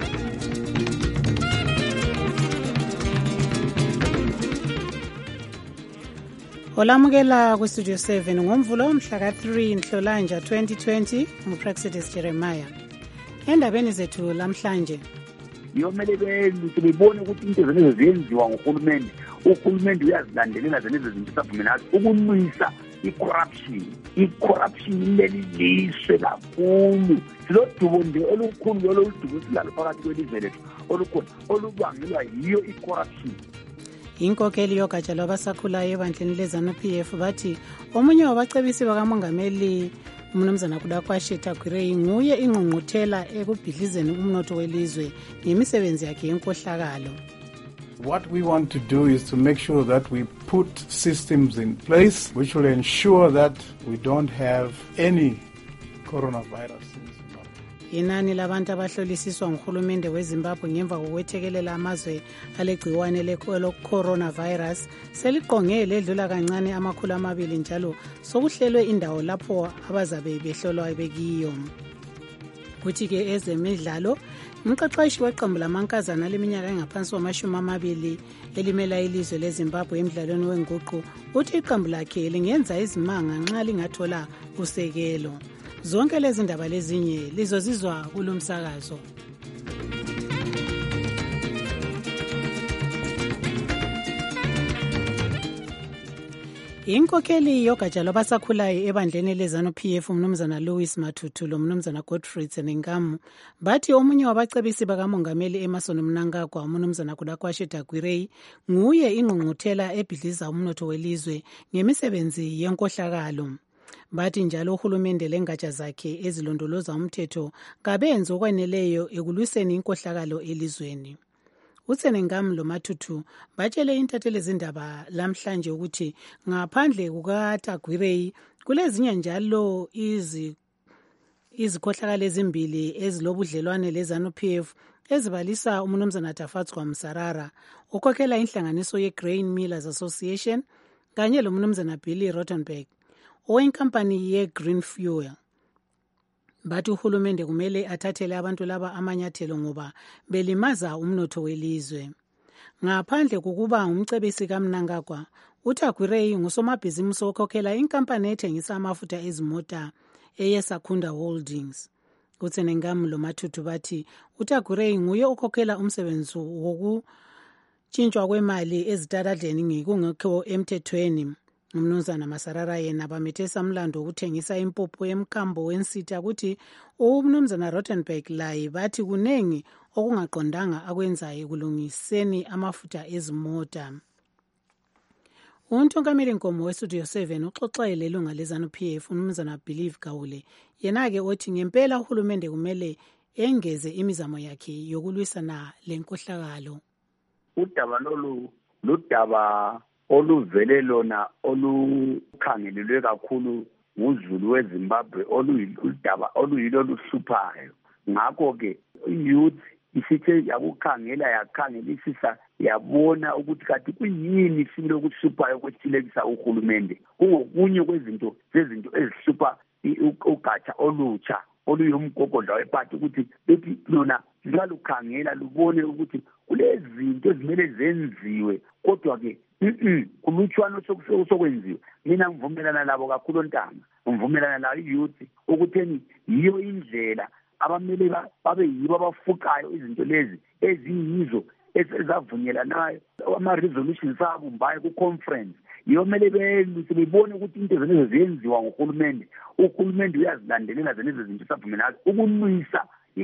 Olamukela ku-Studio 7 ngomvulo omhla ka-3 Nhlolanja 2020 nguPraxidis Jeremiah. Endabeni zethu lamhlanje yomele bebone ukuthi into zeneze ziyenziwa nguhulumende. Uhulumende uyazilandelela zeneze zinto savumelana ukulwisa i-corruption leli liswe kakhulu. Silodubo nje olukhulu loludubo silalo phakathi kwelizwe lethu olukhulu olubangelwa yiyo i-corruption. Inkokheli yogatsha lwabasakhulayo ebandleni leZANU-PF bathi omunye wabacebisi bakamongameli umnumzana Kudakwashe Tagwirei nguye ingqungquthela ekubhidlizeni umnotho welizwe ngemisebenzi yakhe yenkohlakalo. What we want to do is to make sure that we put systems in place which will ensure that we don't have any coronavirus. Inani labantu abahlolisiswa nguhulumende weZimbabwe ngemva kokwethekelela amazwe alegciwane le-coronavirus seliqonge ledlula kancane 200 njalo sokuhlelwe indawo lapho abazabe behlolwa bekiyo. Kuthi-ke ezemidlalo, umqeqeshi weqembu lamankazana leminyaka engaphansi kwama-20 elimela ilizwe leZimbabwe emidlalweni wenguqu uthi iqembu lakhe lingenza izimanga nxa lingathola usekelo. Zonke lezi ndaba lezinye lizozizwa kulomsakazo. Inkokheli yogatsha lwabasakhulayo ebandleni leZANU-PF umnumzana Louis Matutu lomnumzana Godfrey Tsenengamu bathi omunye wabacebisi bakamongameli Emmerson Mnangagwa umnumzana Kudakwashe Tagwirei nguye ingqungquthela ebhidliza umnotho welizwe ngemisebenzi yenkohlakalo. Bathi njalo uhulumende lengatsha zakhe ezilondoloza umthetho kabenzi okwaneleyo ekulwiseni inkohlakalo elizweni. UTsenengamu loMatutu batshele intatheli zindaba lamhlanje ukuthi ngaphandle kukaTagwirei kulezinye njalo izikhohlakalo ezimbili ezilobudlelwane leZANU-PF ezibalisa umnumzana Tafatswa Msarara okhokhela inhlanganiso ye-Grain Millers Association kanye lomnumzana Billy Rottenberg oyinkampani ye-Green Fuel. Bathi uhulumende kumele athathele abantu laba amanyathelo ngoba belimaza umnotho welizwe. Ngaphandle kokuba ngumcebisi kaMnangagwa, uTagwirei ngusomabhizimusi okhokhela inkampani ethengisa amafutha ezimota eyeSakhunda Holdings. UTsenengamu loMatutu bathi uTagwirei nguye okhokhela umsebenzi wokutshintshwa kwemali ezitaladeni ngekungekho emthethweni. Umnumzana Masarara yena bamethesa umlando wokuthengisa impuphu yemkhambo wensita ukuthi umnumzana Rottenberg laye bathi kunengi okungaqondanga akwenzayo ekulungiseni amafutha ezimota. Untongameli Nkomo weStudio 7 uxoxele ilunga leZANU-PF umnumzana Believe Gawule yena-ke othi ngempela uhulumende kumele engeze imizamo yakhe yokulwisana lenkohlakalo. Udaba lolu ludaba oluvele lona olukhangelelwe kakhulu nguzulu weZimbabwe oluyidaba oluyilo luhluphayo. Ngakho-ke i-youth isithe yakhangelisisa yabona ukuthi kati kuyini silokuhluphayo kwethilekisa uhulumende. Kungokunye kwezinto ezihlupha ugatsha olutsha oluyumgogodla wephathi ukuthi bethi lona lukhangela lubone ukuthi kulezinto ezimele zenziwe kodwa-ke kulutshwana sokwenziwa. Mina ngivumelana labo kakhulu Ntanga, ngivumelana layo youth ukutheni yiyo indlela abamele babe yibo abafukayo izinto lezi eziyizo ezavunyelanayo ama-resolutions abumbayo ku-conference. Yiyo mele bebone ukuthi into zenezo ziyenziwa nguhulumende. Uhulumende uyazilandelela zenezo zinto esavumelanayo ukulwisa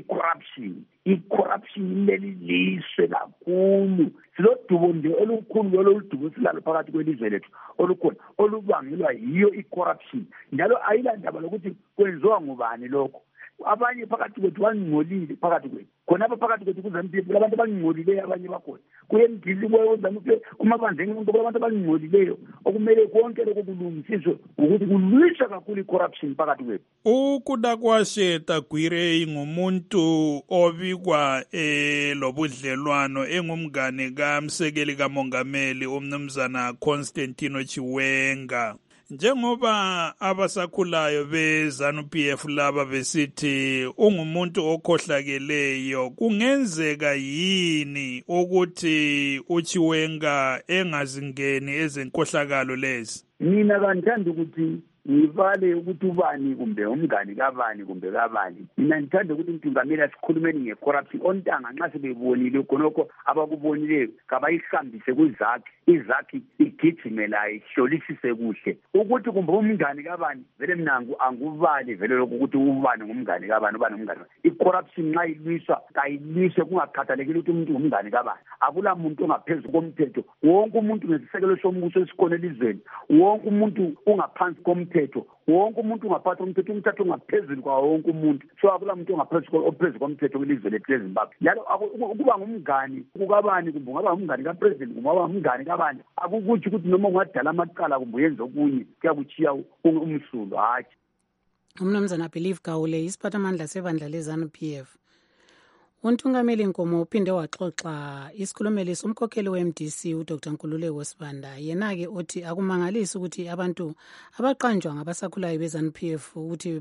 i-corruption leli liswe kakhulu. Silodubo nje olukhulu oludubo silalo phakathi kwelizwe lethu olukhona olubangelwa yiyo i-corruption. Njalo ayilandaba lokuthi kwenziwa ngubani lokho. Abanye phakathi kwethu bangcolile phakathi kwethu. Khonapha phakathi kwethu kuZANU-PF abantu abangcolileyo abanye bakhona. Kuyemdili kweZANU-PF umabandleni umuntu abantu abangcolileyo okumele konke lokho kulungisiswe ukuthi kulwiswe kakhulu i-corruption phakathi kwethu. uKudakwashe Tagwire ngumuntu obikwa lobudlelwano engumngane kaMsekeli kaMongameli umnumzana Constantino Chiwenga. Njengoba abasakhulayo beZANU-PF laba besithi ungumuntu okhohlakeleyo, kungenzeka yini ukuthi uChiwenga engazingeni ezenkohlakalo lezi? Mina kangithanda ukuthi ngivale ukuthi ubani kumbe umngane kabani kumbe kabani. Mina ngithanda ukuthi uMthungameli sikhulumeni nge-corruption. Ontanga nxa sebebonile khonokho abakubonileyo kabayihambise kwizakhi, izakhi igijime layo ihlolisise kuhle ukuthi kumbe umngane kabani. Vele mina anguvali vele lokho ukuthi ubani ngumngane kabani ubani ngumngane. I-corruption nxa ilwiswa kayilwiswe kungakhathalekile ukuthi umuntu ngumngane kabani. Akula muntu ongaphezulu komthetho. Wonke umuntu ngesisekelo sombuso esikhona elizweni, wonke umuntu ungaphansi komthetho. Wonke umuntu ungaphatha umthetho ungaphezulu kwa wonke umuntu. So akula muntu ophezulu komthetho kwilizwe lethu leZimbabwe. Njalo ukuba ngumngane kukabani kumbe ungaba ngumngane kapresident kumbe ungaba ngumngane kabani akukuthi ukuthi noma ungadala amacala kumbe uyenze okunye kuyakuchiya umsulo. Hatshi. Umnumzana Believe Gawule isiphathamandla sebandla leZANU-PF. Untungameli Nkomo uphinde waxoxa isikhulumeli somkhokheli weMDC uDr Nkululeko Sibanda. Yena-ke uthi akumangalisi ukuthi abantu abaqanjwa ngabasakhulayo beZANU-PF ukuthi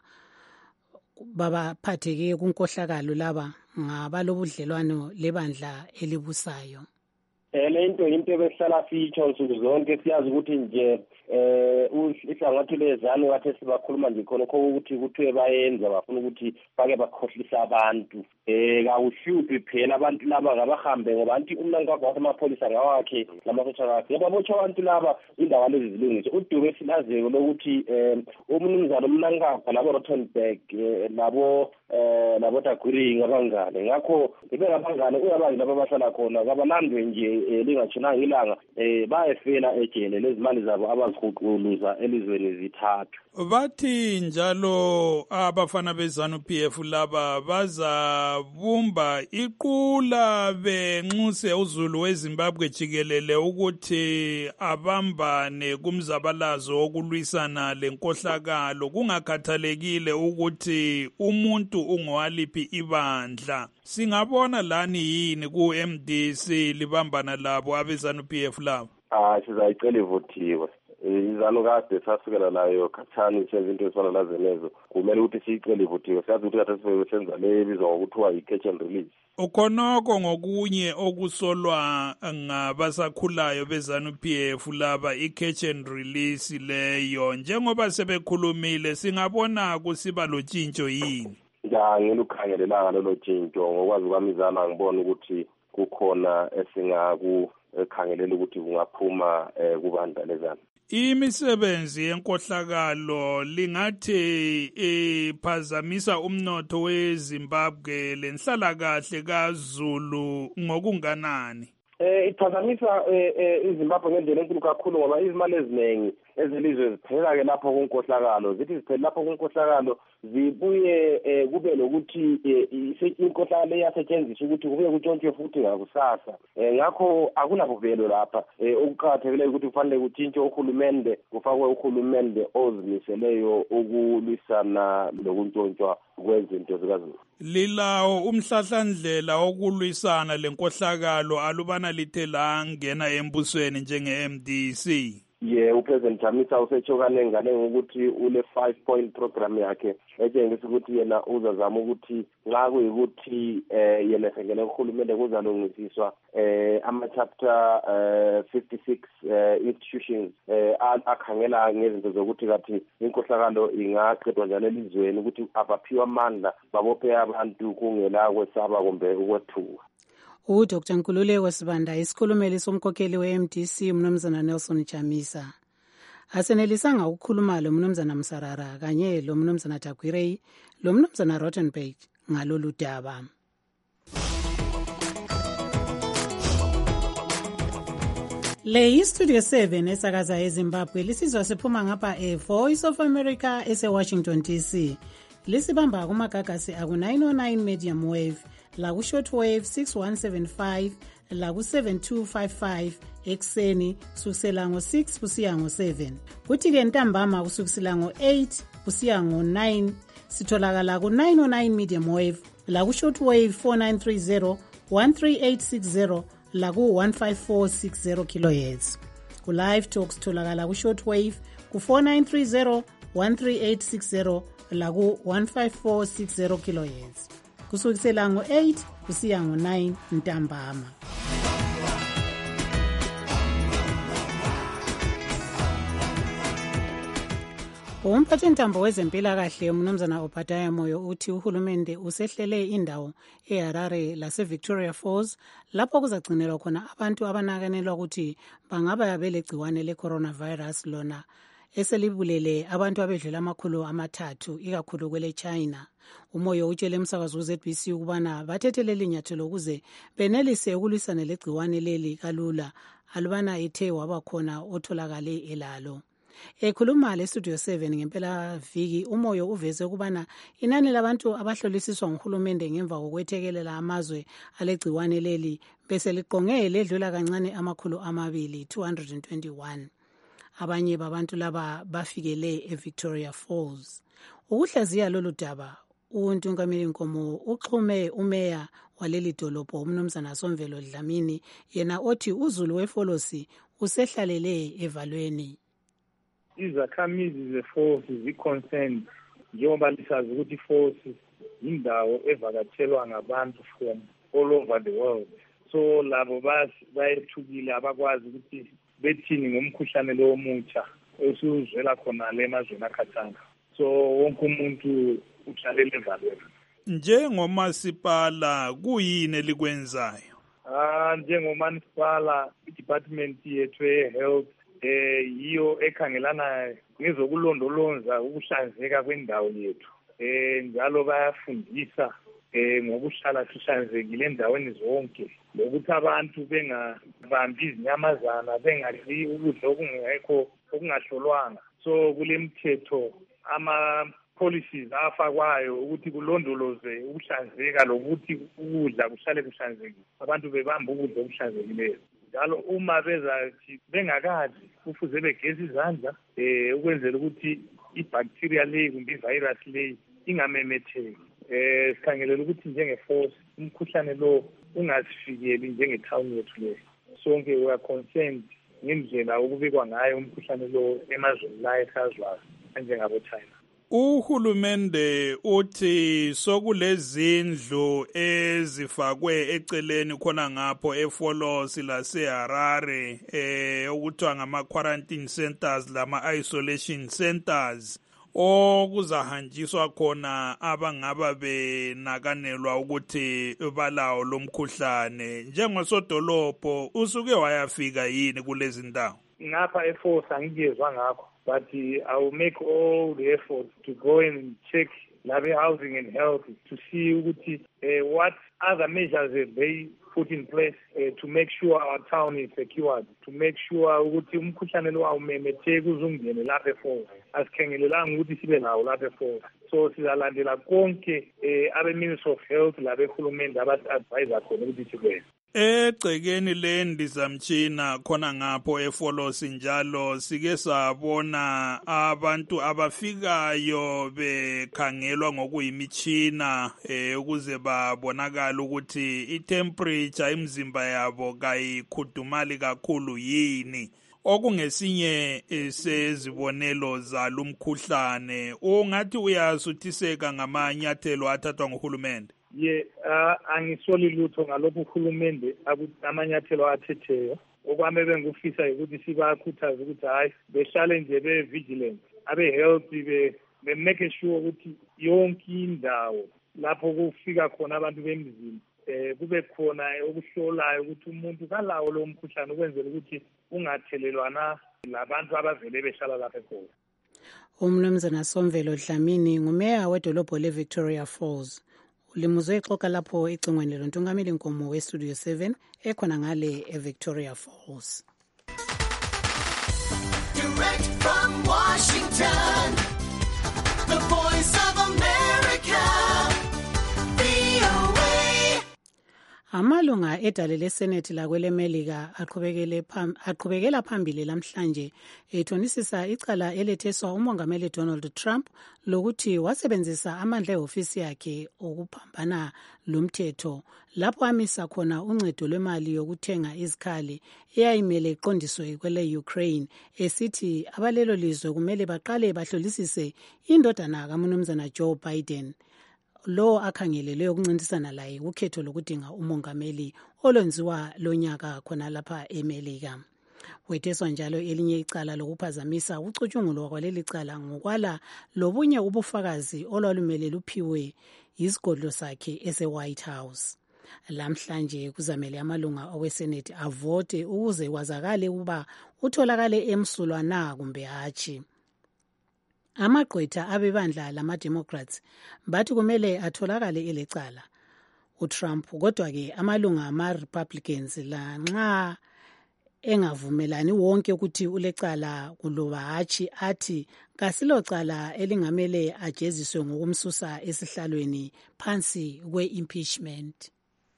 babaphatheke kunkohlakalo laba ngabalobudlelwano lebandla elibusayo. Lento into ebehlala sitsho nsuku zonke siyazi ukuthi nje ihlangatho leZANU kade sibakhuluma nje khona ukuthi kuthiwe bayenza bafuna ukuthi bake bakhohlisa abantu. Kawuhluphi phela abantu laba ngabahambe ngoba anti umnangagwa wathi amapholisa ngawakhe lamasotsha akhe yababotshwa abantu laba indawo lezi zilungise. Udube silazeko lokuthi umnumzana umnangagwa labo Rottenberg labo Tagwire ngabangane. Ngakho ngabangane uyabani laba bahlala khona kabalandwe nje lingatshonanga ilanga bayefela ejele lezimali zabo abazihuquluza elizweni zithathu. Bathi njalo abafana beZANU-PF laba bazabumba iqula benxuse uZulu weZimbabwe jikelele ukuthi abambane kumzabalazo wokulwisana lenkohlakalo kungakhathalekile ukuthi umuntu ungowaliphi ibandla. Singabona lani yini ku-MDC libambana labo abeZANU-PF labo? Sizayicela ivothiwe. iZANU kade sasukela nayo khathani isenza into ezifana lazenezo kumele ukuthi siyicele ivothiwe. Siyazi ukuthi kade senza le ebizwa ngokuthiwa yi-catch and release. Ukhonoko ngokunye okusolwa ngabasakhulayo beZANU-PF laba i-catch and release leyo njengoba sebekhulumile singabona kusiba lotshintsho yini? Ngilukhangelelanga lolo tshintsho ngokwazi kwami iZANU angibona ukuthi kukhona esingakukhangelela ukuthi kungaphuma kubandla leZANU. Imisebenzi yenkohlakalo lingathi iphazamisa umnotho weZimbabwe lenhlalakahle kaZulu ngokunganani? Iphazamisa iZimbabwe ngendlela enkulu kakhulu ngoba izimali eziningi ezelizwe ziphelela-ke lapho kunkohlakalo. Zithi ziphela lapho kunkohlakalo zibuye kube lokuthi inkohlakalo iyasetshenziswa ukuthi kubuye kutshontshwe futhi ngakusasa. Ngakho akunabuvelo lapha. Okuqakathekileyo ukuthi kufanele kutshintshwe uhulumende, kufakwe uhulumende ozimiseleyo ukulwisana lokuntshontshwa kwezinto zikaZulu. Lilawo umhlahlandlela wokulwisana lenkohlakalo alubana lithe langena embusweni njenge-MDC? upresident Chamisa usetsho kanengane ukuthi ule 5-point program yakhe etshengisa ukuthi yena uzazama ukuthi nxa kuyikuthi yena sengene kuhulumende kuzalungisiswa ama-chapter 56 institutions akhangela ngezinto zokuthi kathi inkohlakalo ingaqedwa njalo elizweni ukuthi abaphiwa amandla babophe abantu kungela kwesaba kumbe ukwethuka. uDr Nkululeko Sibanda isikhulumeli somkhokheli we-MDC umnumzana Nelson Chamisa. Asenelisanga ukukhuluma lo mnumzana Msarara kanye lo mnumzana Takwirei lo mnumzana Rottenberg ngalolu daba. Le iStudio 7 esakaza eZimbabwe lisizwa siphuma ngapha Voice of America ese-Washington DC. Lisibamba kumagagasi aku-909 medium wave laku shortwave 6175 laku 7255 ekseni kusukisela ngo6 kusiya ngo7 kuthi ke ntambama kusukisela ngo8 kusiya ngo9 sitholakala ku909 medium wave laku shortwave 4930 13860 laku 15460 kHz ku live talk sitholakala ku shortwave ku 4930 13860 laku 15460 kHz kusukisela ngo8 kusiya ngo9 ntambama. Umphathintambo wezempilakahle umnumzana Obadiah Moyo uthi uhulumende usehlele indawo eHarare lase-Victoria Falls lapho kuzagcinelwa khona abantu abanakanelwa ukuthi bangaba belegciwane le-coronavirus lona eselibulele abantu abedlula 300 ikakhulu kwele China. Umoyo utshele umsakazo weZBC ukubana bathethelele inyathelo ukuze benelise ukulwisana legciwane leli kalula alubana ethe wabakhona otholakale elalo. Ekhuluma leStudio 7 ngempela viki umoyo uveze ukubana inani labantu abahlolisiswa nguhulumende ngemva kokwethekelela amazwe alegciwane leli bese liqonge ledlula kancane 221. Abanye babantu laba bafikele eVictoria Falls. Ukuhlaziya lolu daba uNtungameli Nkomo uxhume umeya waleli dolobho umnumzana Somvelo Dlamini yena othi uZulu wefolosi usehlalele evalweni. Izakhamizi ze-Falls zi-concerned njengoba lisazi ukuthi i-Falls yindawo evakatshelwa ngabantu from all over the world. So labo bayethukile abakwazi ukuthi bethini ngomkhuhlane lo omutsha osuzwela khona le emazweni akhatshana. So wonke umuntu uhlalele evalweni. Njengomasipala kuyini elikwenzayo? Njengomasipala i-department yethu ye-health yiyo ekhangelana ngezokulondoloza ukuhlanzeka kwendawo yethu. Njalo bayafundisa ngokuhlala sihlanzekile endaweni zonke lokuthi abantu bengabambi izinyamazana bengadli ukudla okungekho okungahlolwanga. So kulemithetho ama-policies afakwayo ukuthi kulondoloze ukuhlanzeka lokuthi ukudla kuhlale kuhlanzekile, abantu bebamba ukudla okuhlanzekileyo. Njalo uma bezathi bengakadli kufuze begeze izandla ukwenzela ukuthi ibacteria leyi kumbe ivirus leyi ingamemetheki. Sikhangelela ukuthi njenge-Falls umkhuhlane lo ungasifikeli njengetown yethu leyo. Sonke we are concerned ngendlela okubikwa ngayo umkhuhlane lo emazweni la ekhazwayo anjengabo-China. Uhulumende uthi sokulezindlu ezifakwe eceleni khona ngapho eFolos laseHarare okuthiwa ngama-quarantine centers lama-isolation centers okuzahanjiswa khona abangaba benakanelwa ukuthi balawo lo mkhuhlane. Njengosodolobho usuke wayafika yini kulezi ndawo? Ngapha eFolos angikezwa ngakho. But I will make all the efforts to go and check Labe Housing and Health to see what other measures have they put in place to make sure our town is secured, to make sure ukuthi umkhuhlane lo awumemetheki uzungene lapha eFalls. Asikhengelelanga ukuthi sibe nawo lapha eFalls. So sizalandela konke abe-Ministry of Health labehulumende abasi-advise khona ukuthi sikwenze. Egcekeni lendizamtshina khona ngapho eFolos njalo sike sabona abantu abafikayo bekhangelwa ngokuyimitshina ukuze babonakala ukuthi itemperature imizimba yabo kayikhudumali kakhulu yini. okungesinye sezibonelo zalumkhuhlane. Ungathi uyasuthiseka ngamanyathelo athathwa nguhulumende? Angisoli lutho ngalokho uhulumende amanyathelo athetheyo. Okwame bengufisa ukuthi sibakhuthaze ukuthi hayi behlale nje be-vigilant, abe-healthy, be-make sure ukuthi yonke indawo lapho kufika khona abantu bemzini kube khona okuhlolayo ukuthi umuntu kalawo lo mkhuhlane ukwenzela ukuthi ungathelelwana labantu abavele behlala lapha ekhona. Umnumzana Somvelo Dlamini ngumeya wedolobho le-Victoria Falls. Ulimuzwe ixoxa lapho ecingweni lontungameli nkomo we-Studio 7 ekhona ngale e-Victoria Falls. Direct from Washington, the Voice of America, VOA. Amalunga edale leSenate lakwelemelika aqhubekela phambili lamhlanje ethonisisa icala eletheswa umongameli Donald Trump lokuthi wasebenzisa amandla ehofisi yakhe okuphambana lomthetho lapho amisa khona uncedo lwemali yokuthenga izikhali eyayimele iqondiswe kwele Ukraine, esithi abalelo lizwe kumele baqale bahlolisise indodana kaMnumzana Joe Biden, lo akhangelelwe ukuncintisana laye ukhetho lokudinga umongameli olwenziwa lonyaka khona lapha eMelika. Wetheswa njalo elinye icala lokuphazamisa ucutshungulwa kwaleli cala ngokwala lobunye ubufakazi olwalumele luphiwe isigodlo sakhe ese-White House. Lamhlanje kuzamele amalunga oweSenate avote ukuze kwazakale ukuba utholakale emsulwa na kumbe hatshi. Amagqwetha abebandla lama-Democrats bathi kumele atholakale elecala uTrump, kodwa-ke amalunga ama-Republicans lanxa engavumelani wonke ukuthi ulecala kuloba hatshi athi kasilocala elingamele ajeziswe ngokumsusa esihlalweni phansi kwe-impeachment.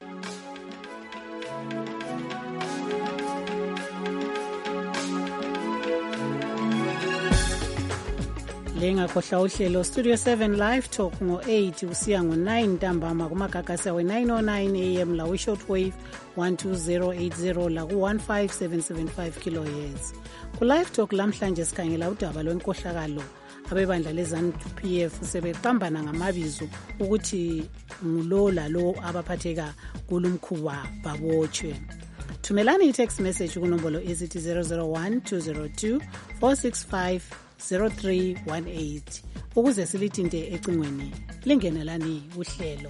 Lengakhohla uhlelo Studio 7 Live Talk ngo-8 usiya ngo-9 ntambama kumagagasi we-909 AM lawe shortwave 12080 laku-15775 kilohertz. Ku-Live Talk lamhlanje sikhangela udaba lwenkohlakalo abebandla le-ZANU-PF sebeqambana ngamabizo ukuthi ngulo lalo abaphatheka kulumkhuba babotshwe. Thumelani i-text message kunombolo ezithi 001-202-465-0318 ukuze silithinte ecingweni lingenelani uhlelo.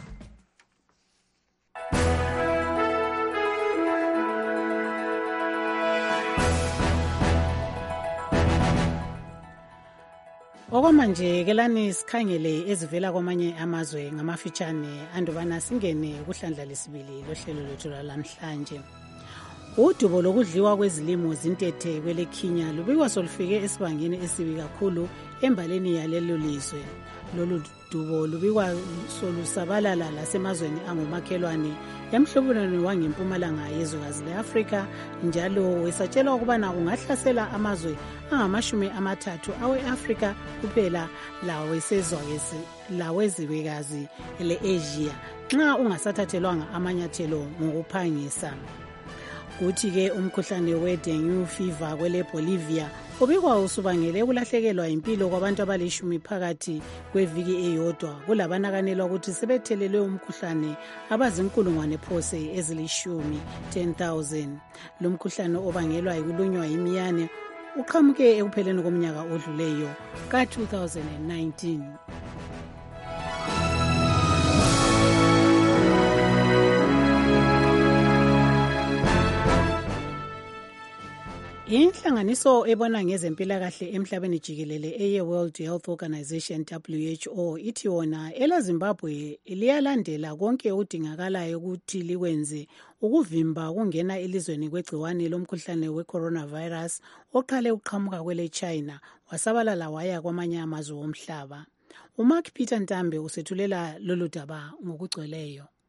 Okwamanje kelani sikhangele ezivela kwamanye amazwe ngamafitshane andubana singene kuhlandla lesibili lohlelo lwethu lamhlanje. Udubo lokudliwa kwezilimo zintethe kweleKhinya lubikwa solufike esibangeni esibi kakhulu embaleni yalelo lizwe. Lolu dubo lubikwa solusabalala lasemazweni angomakhelwane emhlobonweni wangempumalanga yezwekazi leAfrika, njalo wesatshelwa ukubana ungahlasela amazwe angama30 awe-Afrika kuphela lawezwekazi le-Asia nxa ungasathathelwanga amanyathelo ngokuphangisa. Kuthi-ke umkhuhlane we-dengue fever kwele-Bolivia ubikwa usubangele ukulahlekelwa impilo kwabantu abalishumi phakathi kweviki eyodwa kulabanakanelwa ukuthi sebethelelwe umkhuhlane abazinkulungwane phose ezilishumi 10,000. Lo mkhuhlane obangelwa yikulunywa yimiyane uqhamuke ekupheleni komnyaka odluleyo ka-2019. Inhlanganiso ebona ngezempilakahle emhlabeni jikelele eye-World Health Organization WHO ithi yona elaZimbabwe liyalandela konke okudingakalayo ukuthi likwenze ukuvimba ukungena elizweni kwegciwane lomkhuhlane we-coronavirus oqale uqhamuka kwele-China wasabalala waya kwamanye amazwe omhlaba. uMark Peter Ntambe usethulela lolu daba ngokugcweleyo.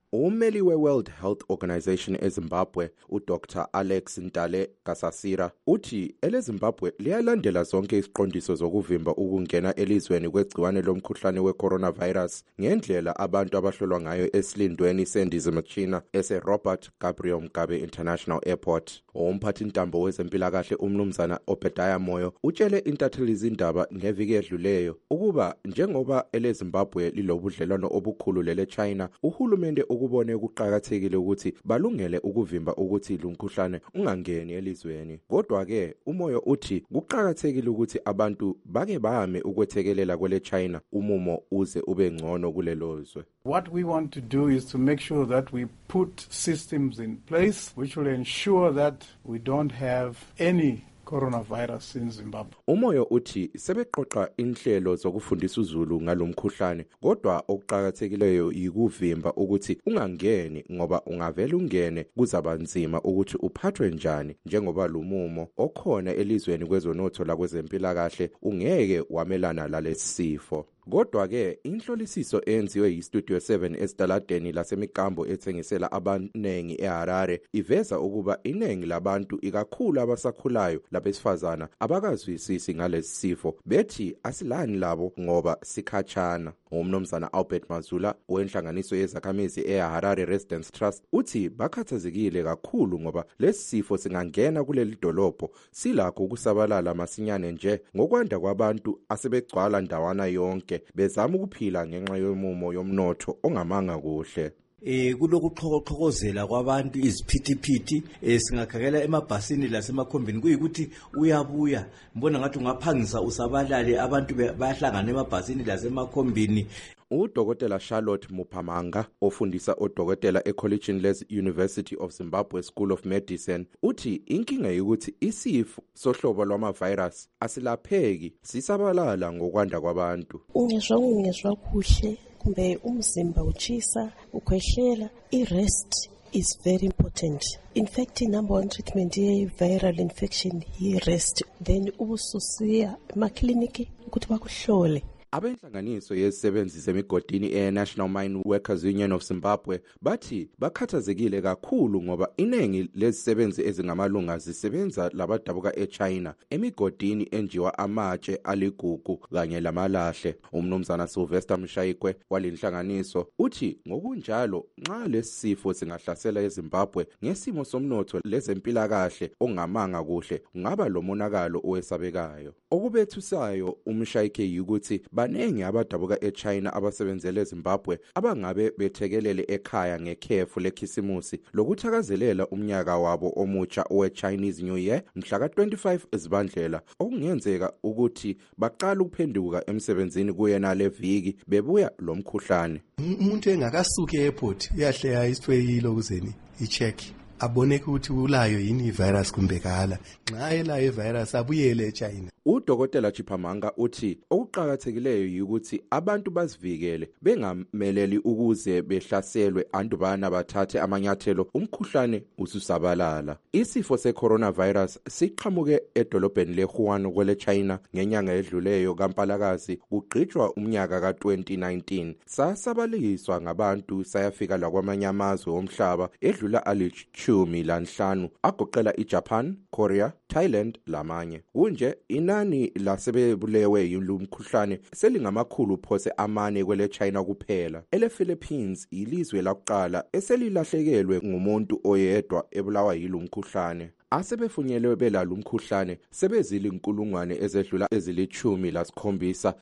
Ummeli we-World Health Organization eZimbabwe, uDr. Alex Ntale Gasasira, uthi eleZimbabwe liyalandela zonke iziqondiso zokuvimba ukungena elizweni kwegciwane lomkhuhlane we-coronavirus ngendlela abantu abahlolwa ngayo esilindweni sendizamtshina ese-Robert Gabriel Mugabe International Airport. Umphathintambo wezempilakahle umnumzana Obadiah Moyo utshele intatheli izindaba ngeviki edluleyo ukuba njengoba eleZimbabwe lilobudlelwano obukhulu lele-China, uhulumende ukubone kuqakathekile ukuthi balungele ukuvimba ukuthi lo mkhuhlane ungangeni elizweni. Kodwa-ke uMoyo uthi kuqakathekile ukuthi abantu bake bame ukwethekelela kwele-China umumo uze ube ngcono kulelo zwe. What we want to do is to make sure that we put systems in place which will ensure that we don't have any coronavirus in Zimbabwe. Umoyo uthi sebeqoqa inhlelo zokufundisa uZulu ngalomkhuhlane, kodwa okuqhakathekileyo yikuvimba ukuthi ungangeni ngoba ungavela ungene kuzaba nzima ukuthi uphathwe njani njengoba lumumo okhona elizweni kwezonotho la kwezempilakahle ungeke wamelana lalesi sifo. Kodwa-ke inhlolisiso eyenziwe yiStudio 7 esitaladeni lasemikambo ethengisela abanengi eHarare iveza ukuba iningi labantu ikakhulu abasakhulayo labesifazana abakazwisisi ngalesi sifo, bethi asilani labo ngoba sikhatshana. Umnumzana Albert Mazula wenhlanganiso yezakhamizi eHarare Residents Trust uthi bakhathazekile kakhulu ngoba lesi sifo singangena kuleli dolobho silakho ukusabalala masinyane nje ngokwanda kwabantu asebegcwala ndawana yonke bezama ukuphila ngenxa yomumo yomnotho ongamanga kuhle. Kulokuxhokozela kwabantu iziphithiphithi singakhangela emabhasini lasemakhombini kuyikuthi uyabuya mbona ngathi ungaphangisa usabalale abantu bayahlangana emabhasini lasemakhombini. Udokotela Charlotte Muphamanga ofundisa odokotela eCollegiate Les University of Zimbabwe School of Medicine uthi inkinga ukuthi isifo sohlobo lwamavirus asilapheki sisabalala ngokwanda kwabantu. Ungezwa kuhle kumbe umzimba uchisa ukhwehlela, i-rest is very important. In fact, number one treatment ye-viral infection yi-rest, then ubususiya emakliniki ukuthi bakuhlole. Abenhlanganiso yezisebenzi zemigodini e-National Mine Workers Union of Zimbabwe bathi bakhathazekile kakhulu ngoba iningi lezisebenzi ezingamalunga zisebenza labadabuka eChina emigodini enjiwa amatshe aligugu kanye lamalahle. Umnumzana Sylvester Mshayikwe walenhlanganiso uthi ngokunjalo nxa lesifo singahlasela eZimbabwe ngesimo somnotho lezempilakahle ongamanga kuhle kungaba lomonakalo owesabekayo. Okubethusayo uMshayike ukuthi banengi abadabuka eChina abasebenzele eZimbabwe abangabe bethekelele ekhaya ngekhefu lekhisimusi lokuthakazelela umnyaka wabo omutsha owe-Chinese New Year mhla ka-25 Zibandlela, okungenzeka ukuthi baqala ukuphenduka emsebenzini kuyena le viki bebuya lo mkhuhlane. Umuntu engakasuki e-airport uyahleya isifeyilo kuzeni i-check abone ukuthi ulayo yini i-virus kumbe kala. Nxa elayo i-virus abuyele eChina. Udokotela Chiphamanga uthi okuqhakathekileyo yikuthi abantu bazivikele bengameleli ukuze behlaselwe andubana bathathe amanyathelo umkhuhlane ususabalala. Isifo se-coronavirus siqhamuke edolobheni leWuhan kwele China ngenyanga edluleyo kaMpalakazi kugqitshwa umnyaka ka-2019. Sasabaliswa ngabantu sayafika lakwamanye amazwe omhlaba edlula alichumi lanhlanu agoqela iJapan, Korea, Thailand lamanye. Kunje inani lasebebulewe yilo mkhuhlane selingamakhulu phose amane kwele China kuphela. ElePhilippines ilizwe lakuqala eselilahlekelwe ngumuntu oyedwa ebulawa yilo mkhuhlane. Asebefunyelwe belalo umkhuhlane sebezile inkulungwane ezedlula ezilichumi lasikhombisa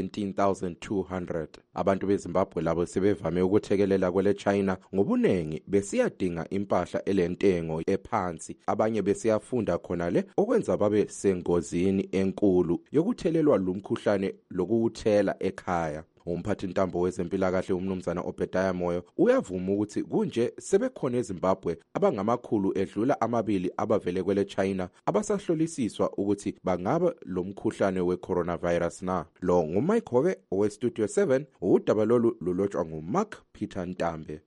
17,200. Abantu beZimbabwe labo sebevame ukuthekelela kwele China ngobunengi besiyadinga impahla elentengo ephansi, abanye besiyafunda khona le okwenza babe sengozini enkulu yokuthelelwa lo mkhuhlane lokuwuthela ekhaya. Umphathintambo wezempilakahle umnumzana Obadiah Moyo uyavuma ukuthi kunje sebekhona eZimbabwe abangamakhulu edlula amabili abavele kwele China abasahlolisiswa ukuthi bangaba lo mkhuhlane we-coronavirus na. Lo nguMike Hoke oweStudio 7, udaba lolu lulotshwa nguMark Peter Ntambe.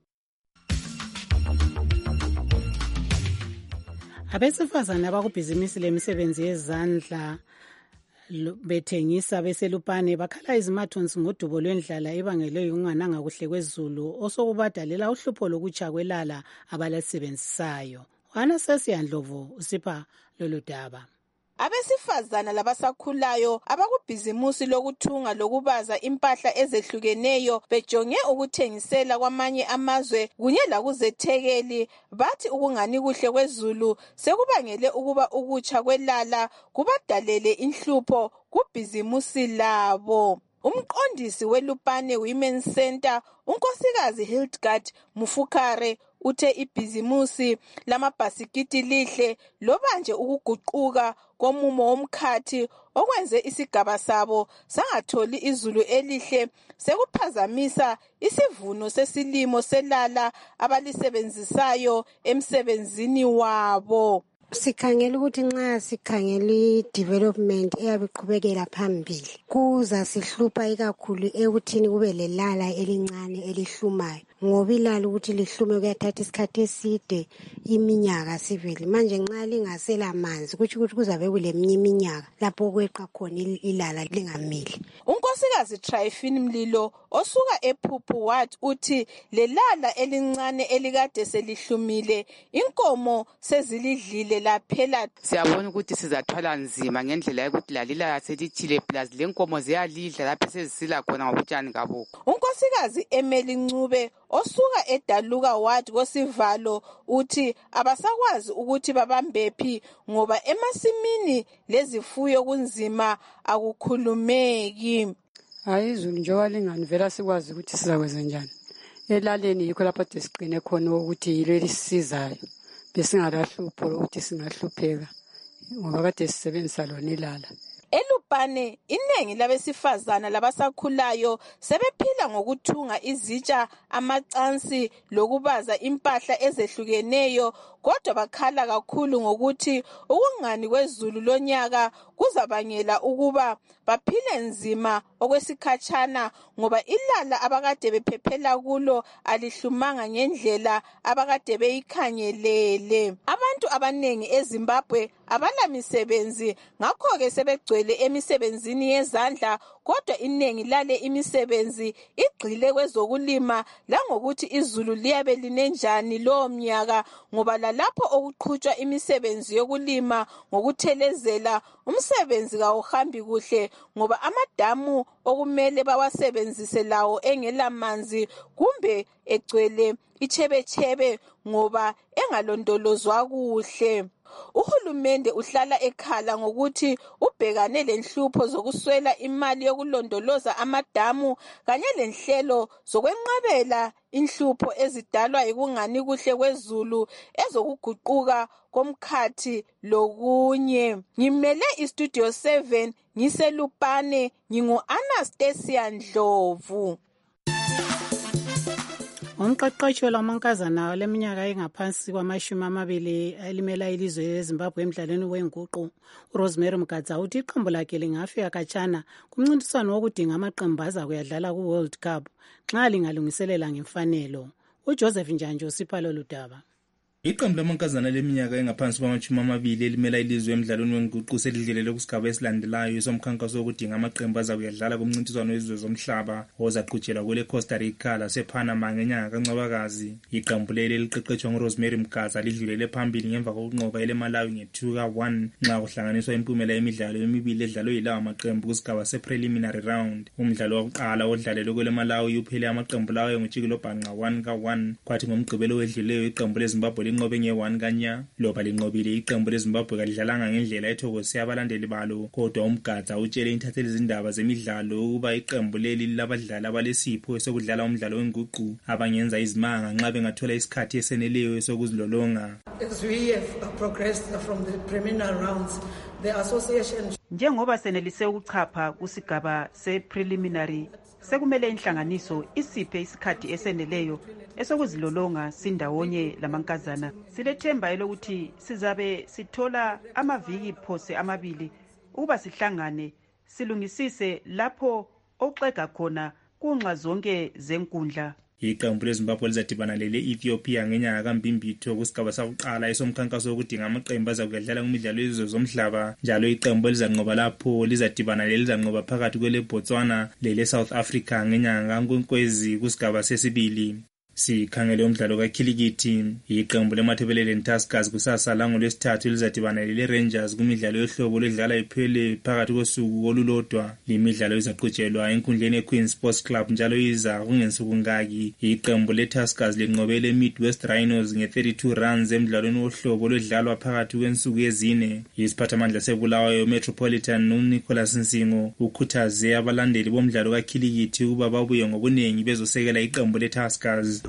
Abesifazane abakubhizinisi lemisebenzi yezandla bethengisa beselupane bakhala izimathonsi ngodubo lwendlala ebangelwe ukungananga kuhle kwezulu osokubadalela uhlupho lokutsha kwelala abalisebenzisayo. Sesiyandlovu usipha lolu daba. Abesifazana labasakhulayo abakubhizimusi lokuthunga lokubaza impahla ezehlukeneyo bejonge ukuthengisela kwamanye amazwe kunye lakuzethekeli bathi ukungani kuhle kwezulu sekubangele ukuba ukutsha kwelala kubadalele inhlupho kubhizimusi labo. Umqondisi weLupane Women's Center unkosikazi Hildegard Mufukare uthe ibhizimusi lamabhasikiti lihle loba nje ukuguquka komumo womkhathi okwenze isigaba sabo sangatholi izulu elihle sekuphazamisa isivuno sesilimo selala abalisebenzisayo emsebenzini wabo. Sikhangela ukuthi nxa sikhangela development eyabiqhubekela phambili kuza sihlupha ikakhulu ekuthini kube lelala elincane elihlumayo ngoba ilala ukuthi lihlume kuyathatha isikhathi eside iminyaka sivile manje nxa lingasela manzi kuthi kuzabe kuleminye iminyaka lapho kweqa khona ilala lingamili. Unkosikazi Tryphine Mlilo osuka ePhuphu wathi uthi lelala elincane elikade selihlumile inkomo sezilidlile laphela. Siyabona ukuthi sizathwala nzima ngendlela yokuthi lalila selithile plus lenkomo ziyalidla lapho sezisila khona ngobutshani kabo. Unkosikazi Emeli Ncube osuka eDaluka wathi kosivalo uthi abasakwazi ukuthi babambephi ngoba emasimini lezifuyo kunzima akukhulumeki. Hayi izulu njengoba lingani vela sikwazi ukuthi sizakwenza njani. Elaleni yikho lapho siqine khona ukuthi yilo elisizayo. Besingalahlupho ukuthi singahlupheka ngoba kade sisebenzisa lona ilala. ELupane inengi labesifazana labasakhulayo sebephila ngokuthunga izitsha amacansi lokubaza impahla ezehlukeneyo kodwa bakhala kakhulu ngokuthi ukungani kwezulu lonyaka kuzabangela ukuba baphile nzima okwesikhatshana ngoba ilala abakade bephephela kulo alihlumanga ngendlela abakade beyikhangelele. Abantu abanengi eZimbabwe abala misebenzi ngakho ke sebegcwele emisebenzini yezandla kodwa inengi lale imisebenzi igxile kwezokulima langokuthi izulu liyabe linenjani lo mnyaka ngoba lalapho okuqhutshwa imisebenzi yokulima ngokuthelezela umsebenzi kawuhambi kuhle ngoba amadamu okumele bawasebenzise lawo engela manzi kumbe egcwele ichebechebe ngoba engalondolozwa kuhle. Uhulumende uhlala ekhala ngokuthi ubhekane lenhlupho zokuswela imali yokulondoloza amadamu kanye lenhlelo zokwenqabela inhlupho ezidalwa yikungani kuhle kwezulu ezokuguquka komkhathi lokunye. Ngimele iStudio 7 ngiseLupane ngingu-Anastasia Ndlovu. Umqeqeshi wamankazana leminyaka engaphansi kwama-20 elimela ilizwe leZimbabwe emdlalweni wenguqu uRosemary Mgadza uthi iqembu lakhe lingafika khatshana kumncintiswano wokudinga amaqembu aza kuyadlala ku-World Cup nxa lingalungiselela ngemfanelo. uJoseph Njanjo usipha lolu daba. Iqembu lamankazana leminyaka engaphansi kwama-20 elimela ilizwe emdlalweni wenguqu selidlulele kusigaba esilandelayo somkhankaso wokudinga amaqembu aza kuyadlala kumncintiswano wezizwe zomhlaba ozaqhutshelwa kule Costa Rica lasePanama ngenyanga kaNcwabakazi. Iqembu leli liqeqetshwa nguRosemary Mgadza lidlulele phambili ngemva kokunqoba eleMalawi nge-2-1 nxa kuhlanganiswa impumela yemidlalo emibili edlalwe yilawa maqembu kusigaba se-preliminary round. Umdlalo wokuqala odlalelwe kweleMalawi uphele amaqembu lawo ngutshikilobhanqa 1-1 kwathi ngomgqibelo wedluleyo iqembu leZimbabwe linqobe nge-1 kanya. Loba linqobile iqembu leZimbabwe kalidlalanga ngendlela ethokozisa abalandeli balo kodwa uMgadza utshele intatheli izindaba zemidlalo ukuba iqembu leli labadlali abalesipho esokudlala umdlalo wenguqu abangenza izimanga nxa bengathola isikhathi eseneleyo esokuzilolonga. As we have progressed from the preliminary rounds, the association njengoba senelise ukuchapha kusigaba se-preliminary sekumele inhlanganiso isiphe isikhathi eseneleyo esokuzilolonga sindawonye lamankazana. Silethemba elokuthi sizabe sithola amaviki phose amabili ukuba sihlangane silungisise lapho oxega khona kunxa zonke zenkundla. iqembu lezimbabwe lizadibana lele-ethiopia ngenyanga kambimbitho kusigaba sakuqala esomkhankaso wokudinga amaqembu azakudlala kumidlalo yezizwe zomhlaba. Njalo iqembu elizanqoba lapho lizadibana lelizanqoba phakathi kwele-Botswana lele-South Africa ngenyanga kaNkwenkwezi kusigaba sesibili. Sikhangele umdlalo kakhilikithi, iqembu leMatabeleland Tuskers kusasa langolwesithathu lizadibana lele-Rangers kumidlalo yohlobo lodlala iphele phakathi kosuku olulodwa. Limidlalo izaqhutshelwa enkundleni ye-Queen Sports Club njalo iza kungensuku ngaki. Iqembu le-Tuskers linqobele Midwest Rhinos nge-32 runs emdlalweni wohlobo lodlalwa phakathi kwensuku ezine. Isiphathamandla seBulawayo Metropolitan uNicholas Nsingo ukhuthaze abalandeli bomdlalo kakhilikithi ukuba babuye ngobuningi bezosekela iqembu le-Tuskers.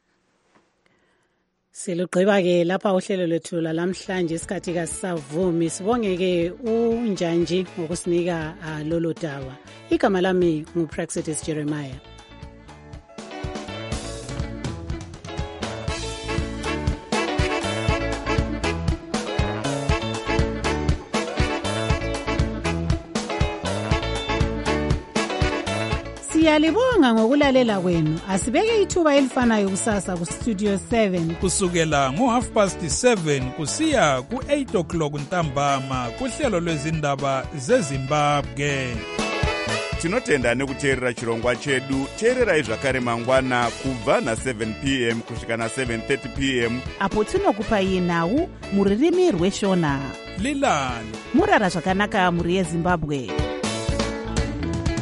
Silugqiba-ke lapha uhlelo lwethu lalamhlanje isikhathi kasisavumi. Sibonge-ke uNjanji ngokusinika lolo daba. Igama lami nguPraxitis Jeremiah. Siyalibonga ngokulalela kwenu. Asibeke ithuba elifanayo kusasa kuStudio 7 kusukela ngo7:30 kusiya ku8 ntambama kuhlelo lwezindaba zeZimbabwe. Tinotenda nekuteerera chirongwa chedu. Teererai zvakare mangwana kubva na7 p.m. kusvika na7:30 p.m. apo tinokupai nhau muririmi rweshona. Lilani murara zvakanaka muri yeZimbabwe.